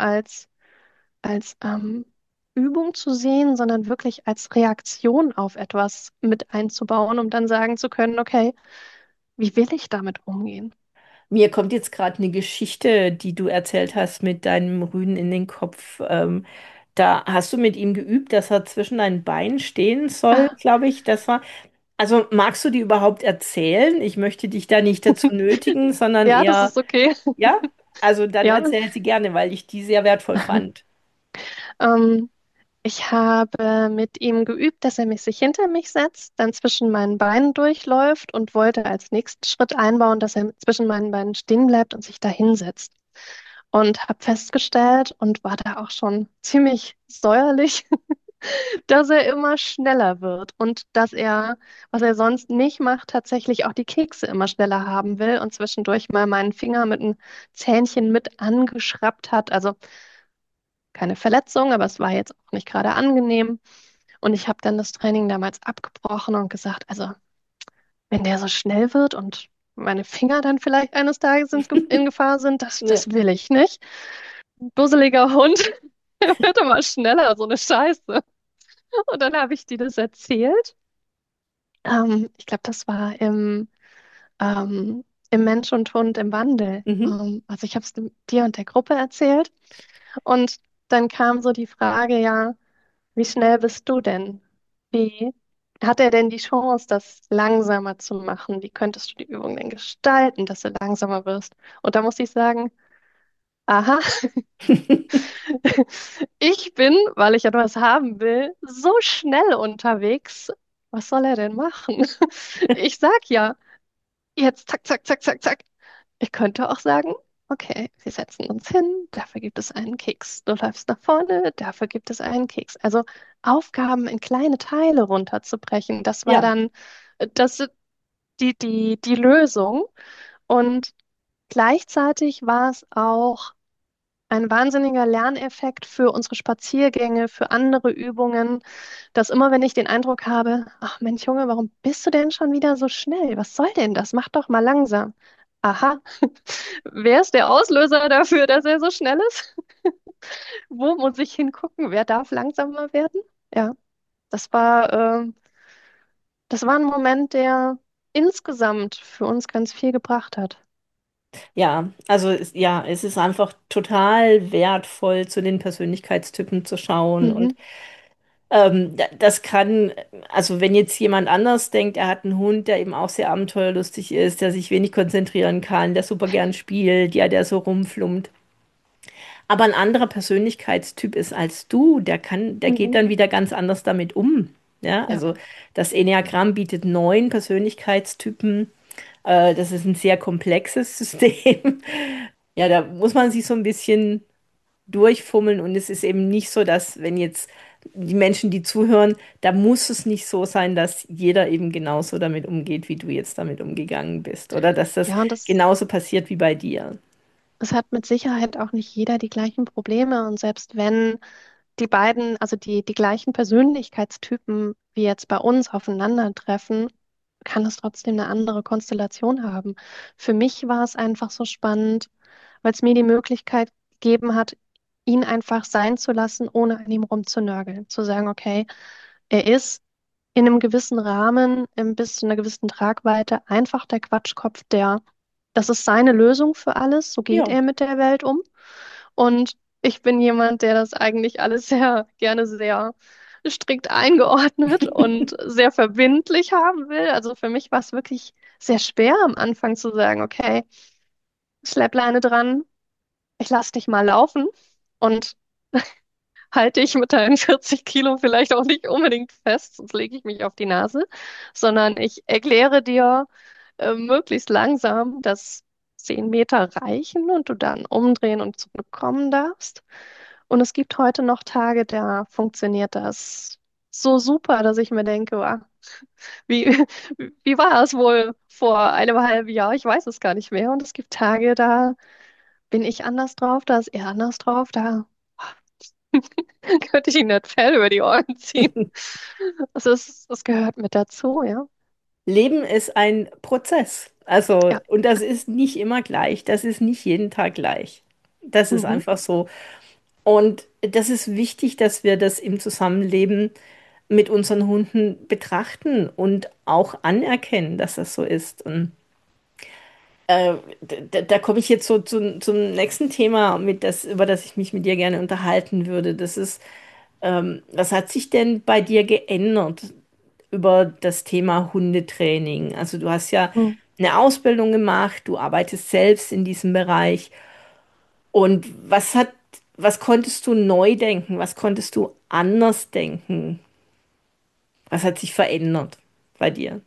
als Übung zu sehen, sondern wirklich als Reaktion auf etwas mit einzubauen, um dann sagen zu können, okay, wie will ich damit umgehen? Mir kommt jetzt gerade eine Geschichte, die du erzählt hast mit deinem Rüden in den Kopf. Da hast du mit ihm geübt, dass er zwischen deinen Beinen stehen soll, Ah, glaube ich. Das war. Also magst du die überhaupt erzählen? Ich möchte dich da nicht dazu nötigen, sondern ja, das eher, ist okay. ja, also dann Ja, erzähl sie gerne, weil ich die sehr wertvoll fand. ähm, ich habe mit ihm geübt, dass er sich hinter mich setzt, dann zwischen meinen Beinen durchläuft und wollte als nächsten Schritt einbauen, dass er zwischen meinen Beinen stehen bleibt und sich da hinsetzt. Und habe festgestellt und war da auch schon ziemlich säuerlich, dass er immer schneller wird und dass er, was er sonst nicht macht, tatsächlich auch die Kekse immer schneller haben will und zwischendurch mal meinen Finger mit einem Zähnchen mit angeschraubt hat. Also keine Verletzung, aber es war jetzt auch nicht gerade angenehm. Und ich habe dann das Training damals abgebrochen und gesagt, also wenn der so schnell wird und meine Finger dann vielleicht eines Tages in Gefahr sind, Ja. das will ich nicht. Dusseliger Hund, der wird immer schneller, so eine Scheiße. Und dann habe ich dir das erzählt Ich glaube, das war im Mensch und Hund im Wandel. Mhm. Also ich habe es dir und der Gruppe erzählt und dann kam so die Frage, ja, wie schnell bist du denn? Wie hat er denn die Chance, das langsamer zu machen? Wie könntest du die Übung denn gestalten, dass du langsamer wirst? Und da muss ich sagen, aha, ich bin, weil ich etwas haben will, so schnell unterwegs. Was soll er denn machen? Ich sag ja, jetzt zack, zack, zack, zack, zack. Ich könnte auch sagen, okay, wir setzen uns hin, dafür gibt es einen Keks. Du läufst nach vorne, dafür gibt es einen Keks. Also Aufgaben in kleine Teile runterzubrechen, das war Ja, dann das, die Lösung. Und gleichzeitig war es auch ein wahnsinniger Lerneffekt für unsere Spaziergänge, für andere Übungen, dass immer, wenn ich den Eindruck habe, ach Mensch, Junge, warum bist du denn schon wieder so schnell? Was soll denn das? Mach doch mal langsam. Aha, wer ist der Auslöser dafür, dass er so schnell ist? Wo muss ich hingucken? Wer darf langsamer werden? Ja, das das war ein Moment, der insgesamt für uns ganz viel gebracht hat. ja, also ja, es ist einfach total wertvoll, zu den Persönlichkeitstypen zu schauen. Und Mhm. das kann, also wenn jetzt jemand anders denkt, er hat einen Hund, der eben auch sehr abenteuerlustig ist, der sich wenig konzentrieren kann, der super gern spielt, ja, der so rumflummt, aber ein anderer Persönlichkeitstyp ist als du, der geht Mhm. dann wieder ganz anders damit um. Ja, Ja, also das Enneagramm bietet 9 Persönlichkeitstypen. Das ist ein sehr komplexes System. Ja, da muss man sich so ein bisschen durchfummeln und es ist eben nicht so, dass wenn jetzt die Menschen, die zuhören, da muss es nicht so sein, dass jeder eben genauso damit umgeht, wie du jetzt damit umgegangen bist oder dass das ja, und das genauso passiert wie bei dir. es hat mit Sicherheit auch nicht jeder die gleichen Probleme. Und selbst wenn die beiden, also die gleichen Persönlichkeitstypen wie jetzt bei uns aufeinandertreffen, kann es trotzdem eine andere Konstellation haben. Für mich war es einfach so spannend, weil es mir die Möglichkeit gegeben hat, ihn einfach sein zu lassen, ohne an ihm rumzunörgeln. Zu sagen, okay, er ist in einem gewissen Rahmen, bis zu einer gewissen Tragweite einfach der Quatschkopf, das ist seine Lösung für alles, so geht Ja. er mit der Welt um. Und ich bin jemand, der das eigentlich alles sehr gerne sehr strikt eingeordnet und sehr verbindlich haben will. Also für mich war es wirklich sehr schwer am Anfang zu sagen, okay, Schleppleine dran, ich lass dich mal laufen und halte ich mit deinen 40 Kilo vielleicht auch nicht unbedingt fest, sonst lege ich mich auf die Nase, sondern ich erkläre dir möglichst langsam, dass 10 Meter reichen und du dann umdrehen und zurückkommen darfst. Und es gibt heute noch Tage, da funktioniert das so super, dass ich mir denke, wow, wie, wie war es wohl vor einem halben Jahr? Ich weiß es gar nicht mehr. Und es gibt Tage, da bin ich anders drauf, da ist er anders drauf, da könnte ich ihm das Fell über die Ohren ziehen. Das gehört mit dazu, ja. Leben ist ein Prozess. Also, Ja. und das ist nicht immer gleich. Das ist nicht jeden Tag gleich. Das ist Mhm. einfach so. Und das ist wichtig, dass wir das im Zusammenleben mit unseren Hunden betrachten und auch anerkennen, dass das so ist. Und da komme ich jetzt so zum nächsten Thema, über das ich mich mit dir gerne unterhalten würde. Das ist, was hat sich denn bei dir geändert über das Thema Hundetraining? Also du hast ja Mhm. eine Ausbildung gemacht, du arbeitest selbst in diesem Bereich. Und was konntest du neu denken? Was konntest du anders denken? Was hat sich verändert bei dir?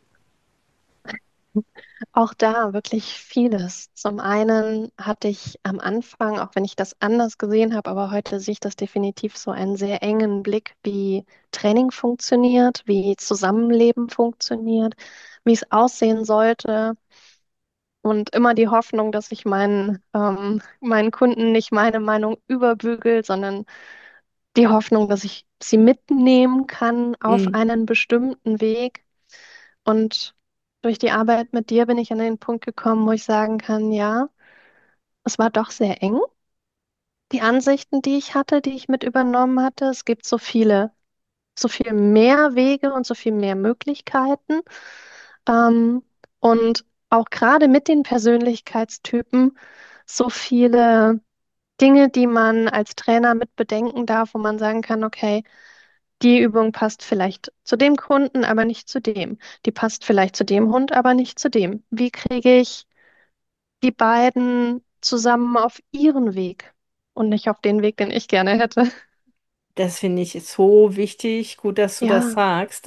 Auch da wirklich vieles. Zum einen hatte ich am Anfang, auch wenn ich das anders gesehen habe, aber heute sehe ich das definitiv so einen sehr engen Blick, wie Training funktioniert, wie Zusammenleben funktioniert, wie es aussehen sollte. Und immer die Hoffnung, dass ich meinen Kunden nicht meine Meinung überbügel, sondern die Hoffnung, dass ich sie mitnehmen kann auf Mm, einen bestimmten Weg. Und durch die Arbeit mit dir bin ich an den Punkt gekommen, wo ich sagen kann, ja, es war doch sehr eng. Die Ansichten, die ich hatte, die ich mit übernommen hatte, es gibt so viele so viel mehr Wege und so viel mehr Möglichkeiten. Ähm, und auch gerade mit den Persönlichkeitstypen so viele Dinge, die man als Trainer mit bedenken darf, wo man sagen kann, okay, die Übung passt vielleicht zu dem Kunden, aber nicht zu dem. Die passt vielleicht zu dem Hund, aber nicht zu dem. Wie kriege ich die beiden zusammen auf ihren Weg und nicht auf den Weg, den ich gerne hätte? Das finde ich so wichtig. Gut, dass du das Ja, sagst.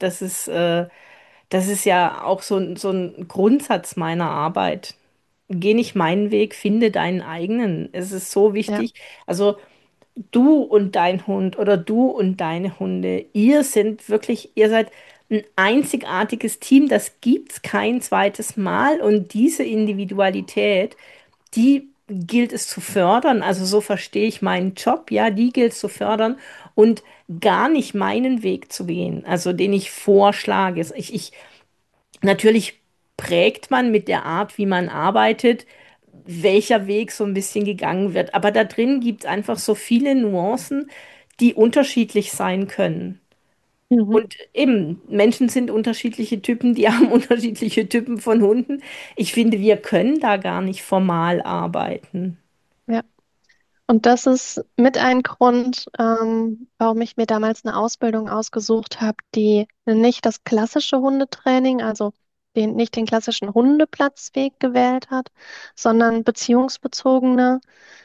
Das ist ja auch so ein Grundsatz meiner Arbeit. Geh nicht meinen Weg, finde deinen eigenen. Es ist so ja. wichtig. Also du und dein Hund oder du und deine Hunde, ihr seid ein einzigartiges Team. Das gibt's kein zweites Mal. Und diese Individualität, die gilt es zu fördern. Also so verstehe ich meinen Job, ja, die gilt es zu fördern und gar nicht meinen Weg zu gehen, also den ich vorschlage. Natürlich prägt man mit der Art, wie man arbeitet, welcher Weg so ein bisschen gegangen wird. Aber da drin gibt es einfach so viele Nuancen, die unterschiedlich sein können. Mhm. Und eben, Menschen sind unterschiedliche Typen, die haben unterschiedliche Typen von Hunden. Ich finde, wir können da gar nicht formal arbeiten. Ja. Und das ist mit ein Grund, warum ich mir damals eine Ausbildung ausgesucht habe, die nicht das klassische Hundetraining, also nicht den klassischen Hundeplatzweg gewählt hat, sondern beziehungsbezogener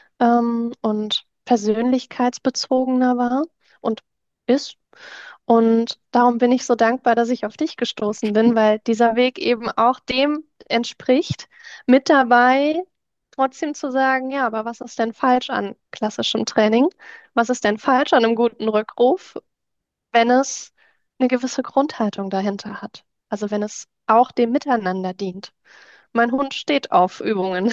und persönlichkeitsbezogener war und ist. Und darum bin ich so dankbar, dass ich auf dich gestoßen bin, weil dieser Weg eben auch dem entspricht. Mit dabei trotzdem zu sagen, ja, aber was ist denn falsch an klassischem Training? Was ist denn falsch an einem guten Rückruf, wenn es eine gewisse Grundhaltung dahinter hat? Also wenn es auch dem Miteinander dient. Mein Hund steht auf Übungen.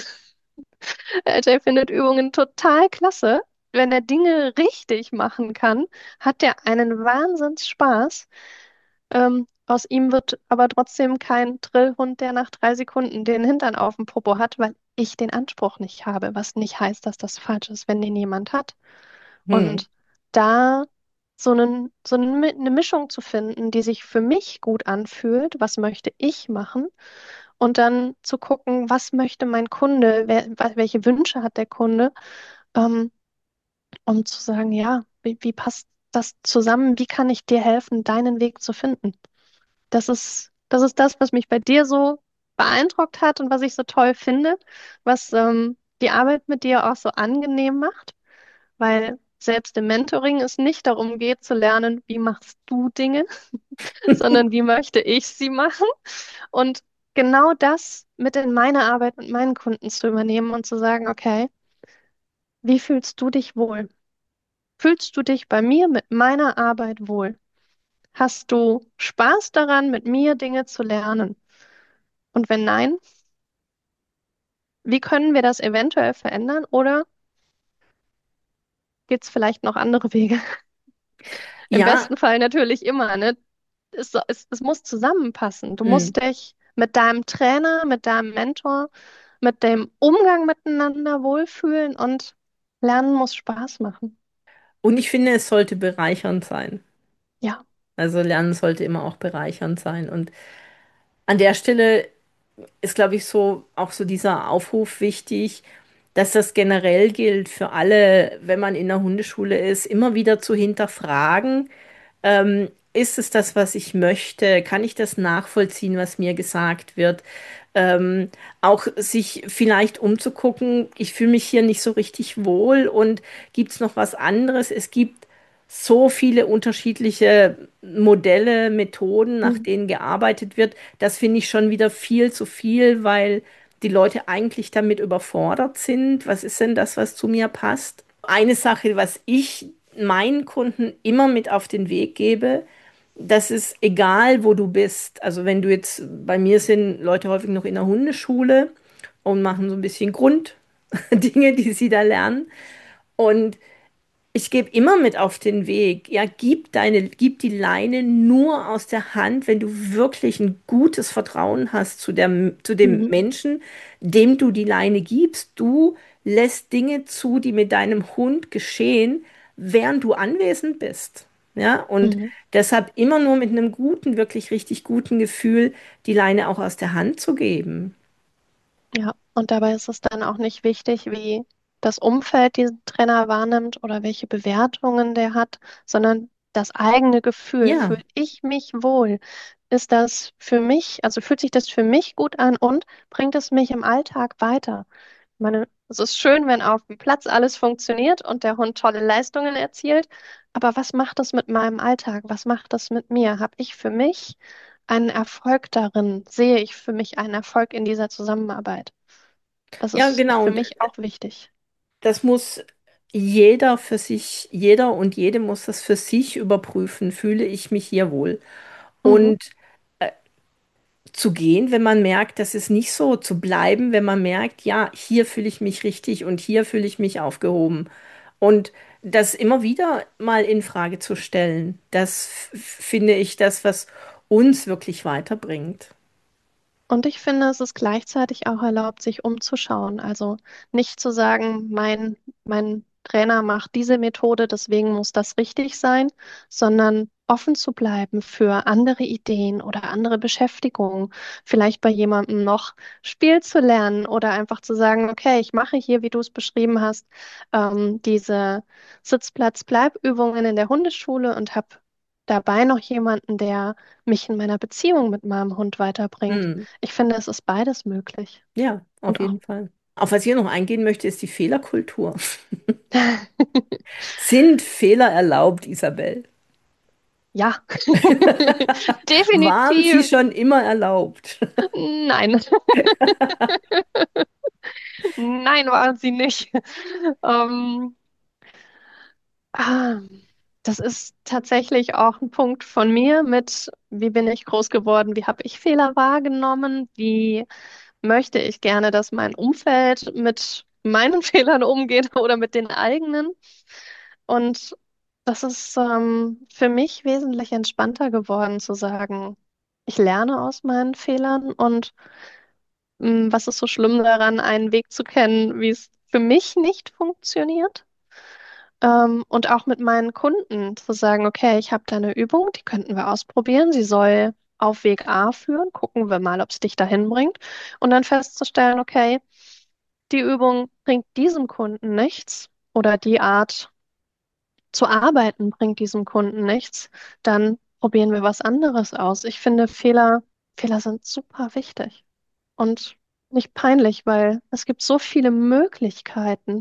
LJ findet Übungen total klasse. Wenn er Dinge richtig machen kann, hat er einen Wahnsinnsspaß. Aus ihm wird aber trotzdem kein Drillhund, der nach 3 Sekunden den Hintern auf dem Popo hat, weil ich den Anspruch nicht habe, was nicht heißt, dass das falsch ist, wenn den jemand hat. Hm. Und da eine Mischung zu finden, die sich für mich gut anfühlt, was möchte ich machen? Und dann zu gucken, was möchte mein Kunde, welche Wünsche hat der Kunde, ähm, um zu sagen, ja, wie passt das zusammen? Wie kann ich dir helfen, deinen Weg zu finden? Das ist das, was mich bei dir so beeindruckt hat und was ich so toll finde, was die Arbeit mit dir auch so angenehm macht, weil selbst im Mentoring es nicht darum geht zu lernen, wie machst du Dinge, sondern wie möchte ich sie machen. Und genau das mit in meine Arbeit mit meinen Kunden zu übernehmen und zu sagen, okay, wie fühlst du dich wohl? Fühlst du dich bei mir mit meiner Arbeit wohl? Hast du Spaß daran, mit mir Dinge zu lernen? Und wenn nein, wie können wir das eventuell verändern? Oder gibt es vielleicht noch andere Wege? Im Ja, besten Fall natürlich immer, ne? Es muss zusammenpassen. Du hm. musst dich mit deinem Trainer, mit deinem Mentor, mit dem Umgang miteinander wohlfühlen und Lernen muss Spaß machen. Und ich finde, es sollte bereichernd sein. Ja. Also Lernen sollte immer auch bereichernd sein. Und an der Stelle ist, glaube ich, so auch so dieser Aufruf wichtig, dass das generell gilt für alle, wenn man in der Hundeschule ist, immer wieder zu hinterfragen, ist es das, was ich möchte? Kann ich das nachvollziehen, was mir gesagt wird? Auch sich vielleicht umzugucken, ich fühle mich hier nicht so richtig wohl und gibt es noch was anderes? Es gibt so viele unterschiedliche Modelle, Methoden, nach Mhm. denen gearbeitet wird. Das finde ich schon wieder viel zu viel, weil die Leute eigentlich damit überfordert sind. Was ist denn das, was zu mir passt? Eine Sache, was ich meinen Kunden immer mit auf den Weg gebe, das ist egal, wo du bist. Also wenn du jetzt, bei mir sind Leute häufig noch in der Hundeschule und machen so ein bisschen Grunddinge, die sie da lernen. Und ich gebe immer mit auf den Weg, ja, gib die Leine nur aus der Hand, wenn du wirklich ein gutes Vertrauen hast zu dem Mhm. Menschen, dem du die Leine gibst. Du lässt Dinge zu, die mit deinem Hund geschehen, während du anwesend bist. Ja, und Mhm. deshalb immer nur mit einem guten, wirklich richtig guten Gefühl die Leine auch aus der Hand zu geben. Ja, und dabei ist es dann auch nicht wichtig, wie das Umfeld diesen Trainer wahrnimmt oder welche Bewertungen der hat, sondern das eigene Gefühl. Ja, Fühle ich mich wohl? Ist das für mich, also fühlt sich das für mich gut an und bringt es mich im Alltag weiter? Ich meine, es ist schön, wenn auf dem Platz alles funktioniert und der Hund tolle Leistungen erzielt, aber was macht das mit meinem Alltag? Was macht das mit mir? Habe ich für mich einen Erfolg darin? Sehe ich für mich einen Erfolg in dieser Zusammenarbeit? Das ja, ist genau. für Und mich auch wichtig. das muss jeder für sich, jeder und jede muss das für sich überprüfen. Fühle ich mich hier wohl? Mhm. Und zu gehen, wenn man merkt, das ist nicht so, zu bleiben, wenn man merkt, ja, hier fühle ich mich richtig und hier fühle ich mich aufgehoben. Und das immer wieder mal in Frage zu stellen, das finde ich das, was uns wirklich weiterbringt. Und ich finde, es ist gleichzeitig auch erlaubt, sich umzuschauen. Also nicht zu sagen, mein Trainer macht diese Methode, deswegen muss das richtig sein, sondern offen zu bleiben für andere Ideen oder andere Beschäftigungen. Vielleicht bei jemandem noch Spiel zu lernen oder einfach zu sagen, okay, ich mache hier, wie du es beschrieben hast, diese Sitzplatz-Bleibübungen in der Hundeschule und habe dabei noch jemanden, der mich in meiner Beziehung mit meinem Hund weiterbringt. Hm. Ich finde, es ist beides möglich. Ja, auf Und auch, jeden Fall. Auf was ich noch eingehen möchte, ist die Fehlerkultur. Sind Fehler erlaubt, Isabel? ja, Waren sie definitiv schon immer erlaubt? nein. Nein, waren sie nicht. Ähm, ah, Das ist tatsächlich auch ein Punkt von mir mit, wie bin ich groß geworden, wie habe ich Fehler wahrgenommen, wie möchte ich gerne, dass mein Umfeld mit meinen Fehlern umgeht oder mit den eigenen. Und das ist für mich wesentlich entspannter geworden zu sagen, ich lerne aus meinen Fehlern und was ist so schlimm daran, einen Weg zu kennen, wie es für mich nicht funktioniert. Und auch mit meinen Kunden zu sagen, okay, ich habe da eine Übung, die könnten wir ausprobieren. Sie soll auf Weg A führen. Gucken wir mal, ob es dich dahin bringt. Und dann festzustellen, okay, die Übung bringt diesem Kunden nichts oder die Art zu arbeiten bringt diesem Kunden nichts, dann probieren wir was anderes aus. Ich finde, Fehler sind super wichtig und nicht peinlich, weil es gibt so viele Möglichkeiten.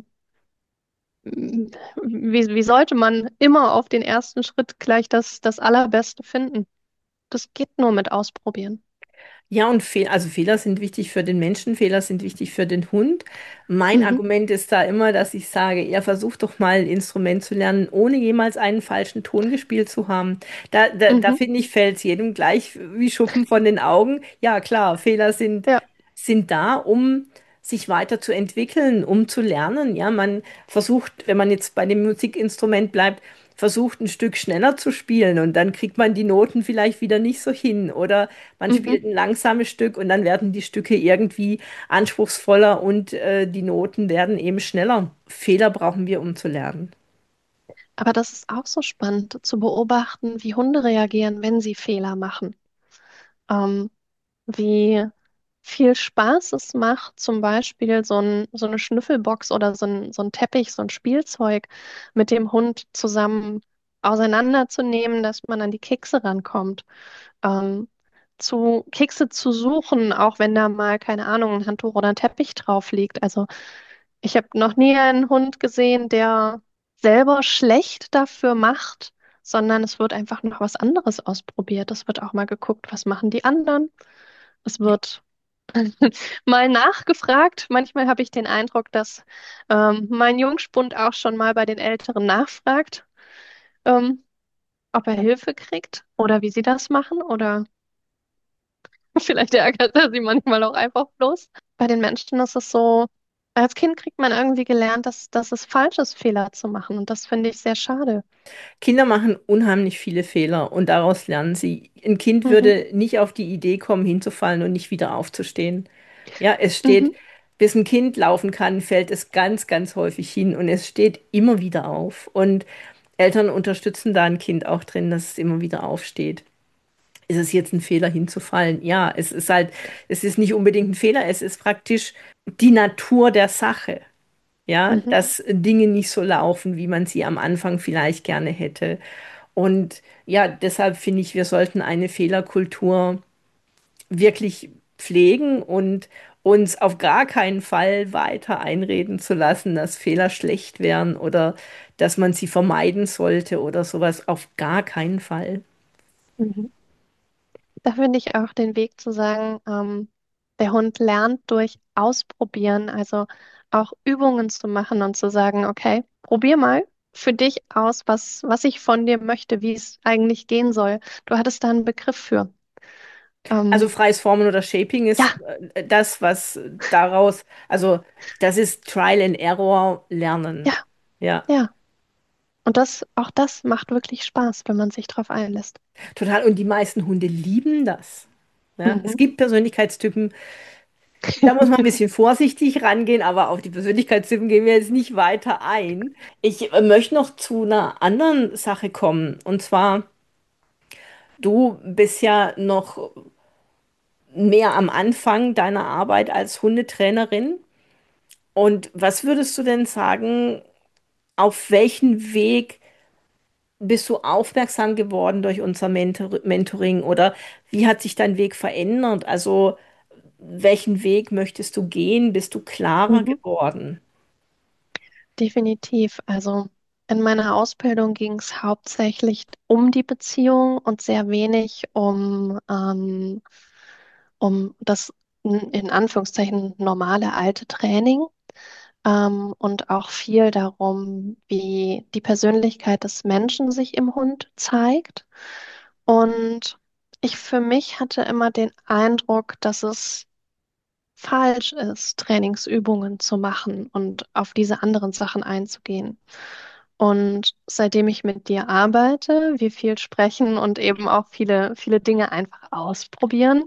Wie sollte man immer auf den ersten Schritt gleich das Allerbeste finden? Das geht nur mit Ausprobieren. Ja, und also Fehler sind wichtig für den Menschen, Fehler sind wichtig für den Hund. Mein Mhm, Argument ist da immer, dass ich sage, er versucht doch mal ein Instrument zu lernen, ohne jemals einen falschen Ton gespielt zu haben. Da mhm, finde ich, fällt es jedem gleich wie Schuppen von den Augen. Ja, klar, Fehler ja, sind da, um sich weiterzuentwickeln, um zu lernen. Ja, man versucht, wenn man jetzt bei dem Musikinstrument bleibt, versucht ein Stück schneller zu spielen und dann kriegt man die Noten vielleicht wieder nicht so hin oder man mhm. spielt ein langsames Stück und dann werden die Stücke irgendwie anspruchsvoller und die Noten werden eben schneller. Fehler brauchen wir, um zu lernen. Aber das ist auch so spannend zu beobachten, wie Hunde reagieren, wenn sie Fehler machen. Ähm, Wie viel Spaß es macht, zum Beispiel so eine Schnüffelbox oder so ein Teppich, so ein Spielzeug mit dem Hund zusammen auseinanderzunehmen, dass man an die Kekse rankommt. Ähm, Kekse zu suchen, auch wenn da mal, keine Ahnung, ein Handtuch oder ein Teppich drauf liegt. Also ich habe noch nie einen Hund gesehen, der selber schlecht dafür macht, sondern es wird einfach noch was anderes ausprobiert. Es wird auch mal geguckt, was machen die anderen. Es wird mal nachgefragt. Manchmal habe ich den Eindruck, dass mein Jungspund auch schon mal bei den Älteren nachfragt, ähm, ob er Hilfe kriegt oder wie sie das machen oder vielleicht ärgert er sie manchmal auch einfach bloß. Bei den Menschen ist es so, als Kind kriegt man irgendwie gelernt, dass es falsch ist, Fehler zu machen. Und das finde ich sehr schade. Kinder machen unheimlich viele Fehler und daraus lernen sie. Ein Kind Mhm, würde nicht auf die Idee kommen, hinzufallen und nicht wieder aufzustehen. Ja, es mhm, steht, bis ein Kind laufen kann, fällt es ganz, ganz häufig hin und es steht immer wieder auf. Und Eltern unterstützen da ein Kind auch drin, dass es immer wieder aufsteht. Ist es jetzt ein Fehler hinzufallen? Ja, es ist halt, es ist nicht unbedingt ein Fehler, es ist praktisch die Natur der Sache. Ja, Mhm. dass Dinge nicht so laufen, wie man sie am Anfang vielleicht gerne hätte. Und ja, deshalb finde ich, wir sollten eine Fehlerkultur wirklich pflegen und uns auf gar keinen Fall weiter einreden zu lassen, dass Fehler schlecht wären oder dass man sie vermeiden sollte oder sowas. Auf gar keinen Fall. Mhm. Da finde ich auch den Weg zu sagen, der Hund lernt durch Ausprobieren, also auch Übungen zu machen und zu sagen, okay, probier mal für dich aus, was ich von dir möchte, wie es eigentlich gehen soll. Du hattest da einen Begriff für. Also Ähm, freies Formen oder Shaping ist ja, das, was daraus, also das ist Trial and Error lernen. ja, Ja. ja. Und auch das macht wirklich Spaß, wenn man sich drauf einlässt. Total. Und die meisten Hunde lieben das. Ja, es Mhm. gibt Persönlichkeitstypen, da muss man ein bisschen vorsichtig rangehen, aber auf die Persönlichkeitstypen gehen wir jetzt nicht weiter ein. Ich möchte noch zu einer anderen Sache kommen. Und zwar, du bist ja noch mehr am Anfang deiner Arbeit als Hundetrainerin. Und was würdest du denn sagen, auf welchen Weg bist du aufmerksam geworden durch unser Mentoring oder wie hat sich dein Weg verändert? Also, welchen Weg möchtest du gehen? Bist du klarer Mhm. geworden? Definitiv. Also in meiner Ausbildung ging es hauptsächlich um die Beziehung und sehr wenig um das in Anführungszeichen normale alte Training, und auch viel darum, wie die Persönlichkeit des Menschen sich im Hund zeigt. Und ich für mich hatte immer den Eindruck, dass es falsch ist, Trainingsübungen zu machen und auf diese anderen Sachen einzugehen. Und seitdem ich mit dir arbeite, wir viel sprechen und eben auch viele Dinge einfach ausprobieren,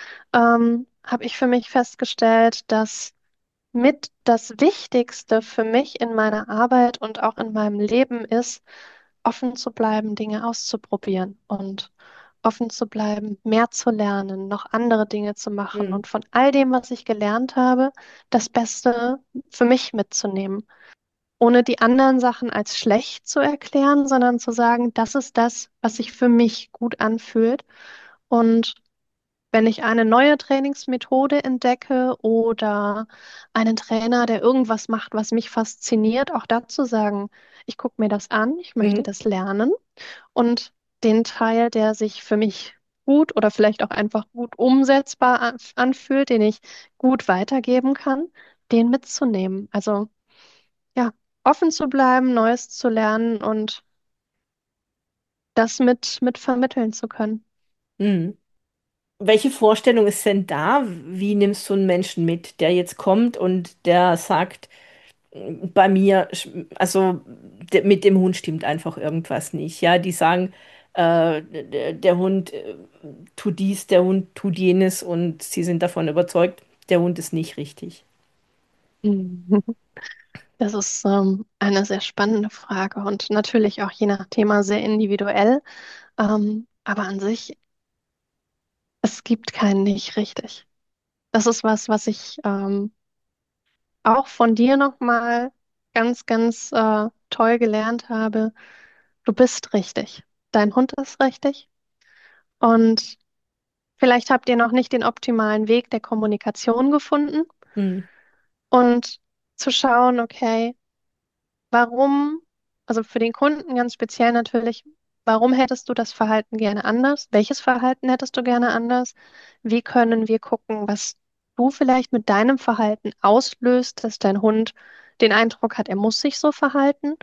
habe ich für mich festgestellt, dass mit das Wichtigste für mich in meiner Arbeit und auch in meinem Leben ist, offen zu bleiben, Dinge auszuprobieren und offen zu bleiben, mehr zu lernen, noch andere Dinge zu machen Hm. und von all dem, was ich gelernt habe, das Beste für mich mitzunehmen, ohne die anderen Sachen als schlecht zu erklären, sondern zu sagen, das ist das, was sich für mich gut anfühlt. Und wenn ich eine neue Trainingsmethode entdecke oder einen Trainer, der irgendwas macht, was mich fasziniert, auch dazu sagen, ich gucke mir das an, ich möchte Mhm. das lernen und den Teil, der sich für mich gut oder vielleicht auch einfach gut umsetzbar anfühlt, den ich gut weitergeben kann, den mitzunehmen. Also ja, offen zu bleiben, Neues zu lernen und das mit vermitteln zu können. Mhm. Welche Vorstellung ist denn da? Wie nimmst du einen Menschen mit, der jetzt kommt und der sagt, bei mir, also mit dem Hund stimmt einfach irgendwas nicht. Ja, die sagen, der Hund tut dies, der Hund tut jenes und sie sind davon überzeugt, der Hund ist nicht richtig. Mhm. Das ist eine sehr spannende Frage und natürlich auch je nach Thema sehr individuell. Aber an sich, es gibt kein nicht richtig. Das ist was ich auch von dir nochmal ganz toll gelernt habe. Du bist richtig. Dein Hund ist richtig. Und vielleicht habt ihr noch nicht den optimalen Weg der Kommunikation gefunden. Hm, Und zu schauen, okay, warum, also für den Kunden ganz speziell natürlich, warum hättest du das Verhalten gerne anders? Welches Verhalten hättest du gerne anders? Wie können wir gucken, was du vielleicht mit deinem Verhalten auslöst, dass dein Hund den Eindruck hat, er muss sich so verhalten?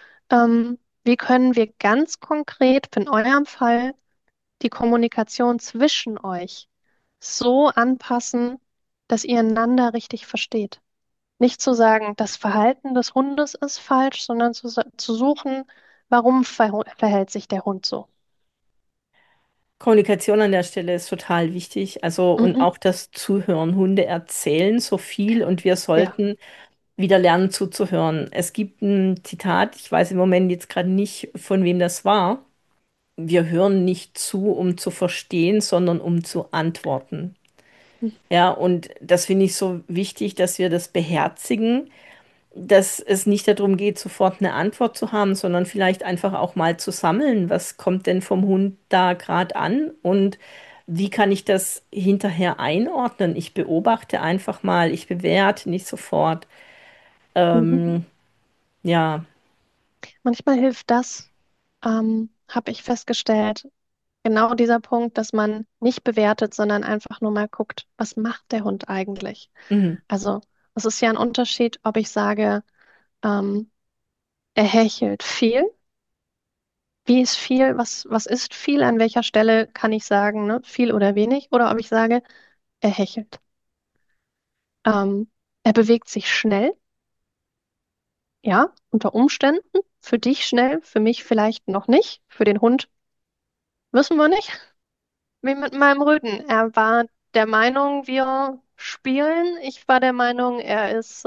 Wie können wir ganz konkret in eurem Fall die Kommunikation zwischen euch so anpassen, dass ihr einander richtig versteht? Nicht zu sagen, das Verhalten des Hundes ist falsch, sondern zu suchen, warum verhält sich der Hund so. Kommunikation an der Stelle ist total wichtig. Also und Mhm. auch das Zuhören. Hunde erzählen so viel und wir Ja. sollten wieder lernen zuzuhören. Es gibt ein Zitat, ich weiß im Moment jetzt gerade nicht, von wem das war. Wir hören nicht zu, um zu verstehen, sondern um zu antworten. Ja, und das finde ich so wichtig, dass wir das beherzigen, dass es nicht darum geht, sofort eine Antwort zu haben, sondern vielleicht einfach auch mal zu sammeln. Was kommt denn vom Hund da gerade an und wie kann ich das hinterher einordnen? Ich beobachte einfach mal, ich bewerte nicht sofort. Mhm. Ähm, ja, Manchmal hilft das, habe ich festgestellt, genau dieser Punkt, dass man nicht bewertet, sondern einfach nur mal guckt, was macht der Hund eigentlich? mhm, Also, es ist ja ein Unterschied, ob ich sage, ähm, er hechelt viel. Wie ist viel? Was ist viel? An welcher Stelle kann ich sagen, ne, viel oder wenig? Oder ob ich sage, er hechelt. Ähm, er bewegt sich schnell, ja, unter Umständen. Für dich schnell, für mich vielleicht noch nicht. Für den Hund wissen wir nicht. Wie mit meinem Rüden. Er war der Meinung, wir spielen. Ich war der Meinung, er ist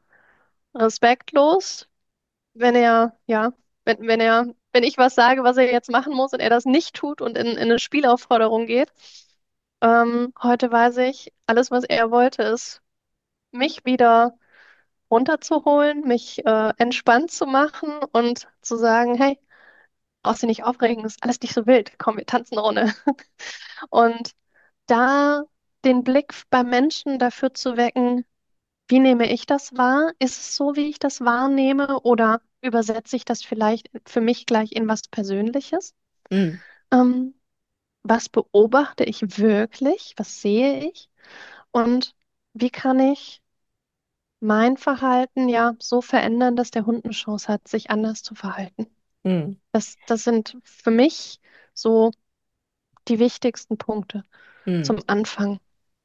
respektlos, wenn er, ja, wenn ich was sage, was er jetzt machen muss und er das nicht tut und in eine Spielaufforderung geht. Heute weiß ich, alles, was er wollte, ist, mich wieder runterzuholen, mich entspannt zu machen und zu sagen, hey, brauchst dich nicht aufregen, ist alles nicht so wild. Komm, wir tanzen eine Runde. Und da den Blick beim Menschen dafür zu wecken, wie nehme ich das wahr? Ist es so, wie ich das wahrnehme, oder übersetze ich das vielleicht für mich gleich in was Persönliches? mhm, Ähm, was beobachte ich wirklich? Was sehe ich? Und wie kann ich mein Verhalten ja so verändern, dass der Hund eine Chance hat, sich anders zu verhalten? mhm, Das sind für mich so die wichtigsten Punkte mhm. zum Anfang.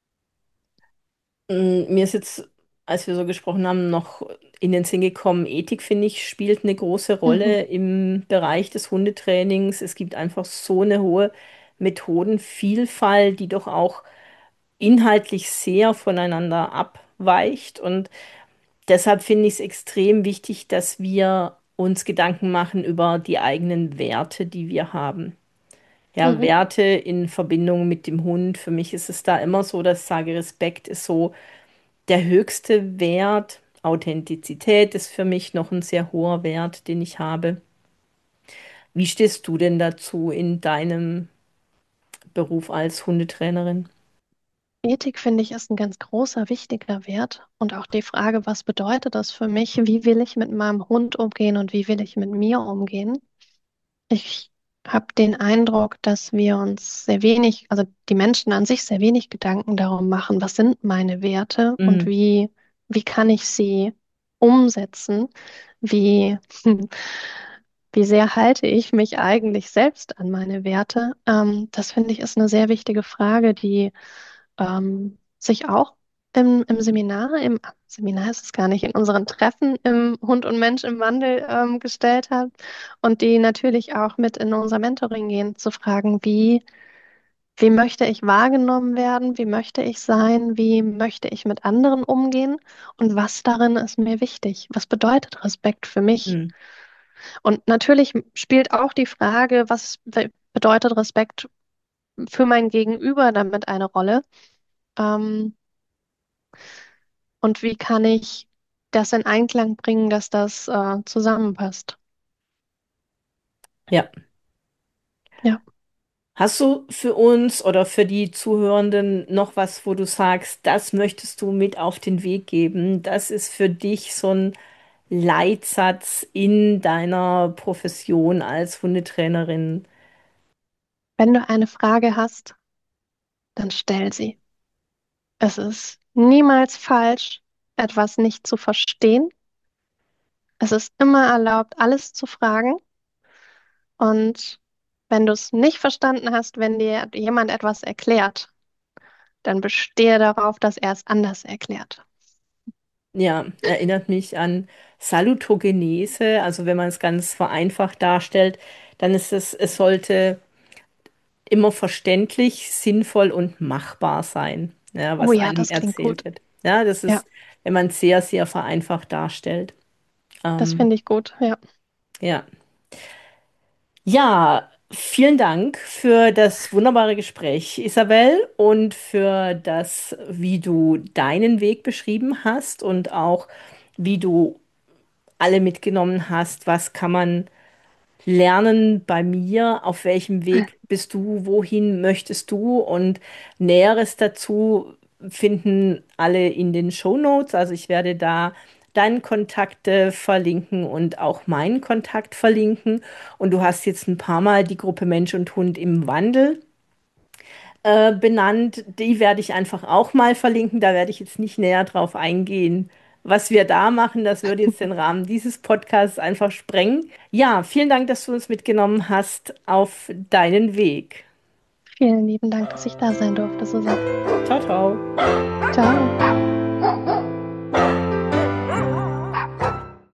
Mir ist jetzt, als wir so gesprochen haben, noch in den Sinn gekommen, Ethik, finde ich, spielt eine große Mhm. Rolle im Bereich des Hundetrainings. Es gibt einfach so eine hohe Methodenvielfalt, die doch auch inhaltlich sehr voneinander abweicht. Und deshalb finde ich es extrem wichtig, dass wir uns Gedanken machen über die eigenen Werte, die wir haben. Ja, Mhm. Werte in Verbindung mit dem Hund. Für mich ist es da immer so, dass ich sage, Respekt ist so der höchste Wert. Authentizität ist für mich noch ein sehr hoher Wert, den ich habe. Wie stehst du denn dazu in deinem Beruf als Hundetrainerin? Ethik, finde ich, ist ein ganz großer, wichtiger Wert. Und auch die Frage, was bedeutet das für mich? Wie will ich mit meinem Hund umgehen und wie will ich mit mir umgehen? Ich habe den Eindruck, dass wir uns sehr wenig, also die Menschen an sich sehr wenig Gedanken darum machen, was sind meine Werte und Mhm. wie kann ich sie umsetzen? Wie, wie sehr halte ich mich eigentlich selbst an meine Werte? Das finde ich ist eine sehr wichtige Frage, die sich auch im Seminar, im Seminar ist es gar nicht, in unseren Treffen im Hund und Mensch im Wandel gestellt hat und die natürlich auch mit in unser Mentoring gehen, zu fragen, wie möchte ich wahrgenommen werden, wie möchte ich sein, wie möchte ich mit anderen umgehen und was darin ist mir wichtig, was bedeutet Respekt für mich? Mhm. Und natürlich spielt auch die Frage, bedeutet Respekt für mein Gegenüber damit eine Rolle. Ähm, Und wie kann ich das in Einklang bringen, dass das zusammenpasst? Ja. Ja. Hast du für uns oder für die Zuhörenden noch was, wo du sagst, das möchtest du mit auf den Weg geben? Das ist für dich so ein Leitsatz in deiner Profession als Hundetrainerin? Wenn du eine Frage hast, dann stell sie. Es ist niemals falsch, etwas nicht zu verstehen. Es ist immer erlaubt, alles zu fragen. Und wenn du es nicht verstanden hast, wenn dir jemand etwas erklärt, dann bestehe darauf, dass er es anders erklärt. Ja, erinnert mich an Salutogenese. Also wenn man es ganz vereinfacht darstellt, dann ist es sollte immer verständlich, sinnvoll und machbar sein, ja, Oh was ja, einem das klingt erzählt gut. wird. Ja, das Ja. ist wenn man es sehr, sehr vereinfacht darstellt. Das Ähm, finde ich gut, ja. ja. Ja, vielen Dank für das wunderbare Gespräch, Isabel, und für das, wie du deinen Weg beschrieben hast und auch wie du alle mitgenommen hast, was kann man lernen bei mir, auf welchem Weg bist du, wohin möchtest du und Näheres dazu finden alle in den Shownotes. Also ich werde da deinen Kontakt verlinken und auch meinen Kontakt verlinken. Und du hast jetzt ein paar Mal die Gruppe Mensch und Hund im Wandel benannt. Die werde ich einfach auch mal verlinken. Da werde ich jetzt nicht näher drauf eingehen, was wir da machen. Das würde jetzt den Rahmen dieses Podcasts einfach sprengen. Ja, vielen Dank, dass du uns mitgenommen hast auf deinen Weg. Vielen lieben Dank, dass ich da sein durfte, Susanne. Ciao, ciao. Ciao.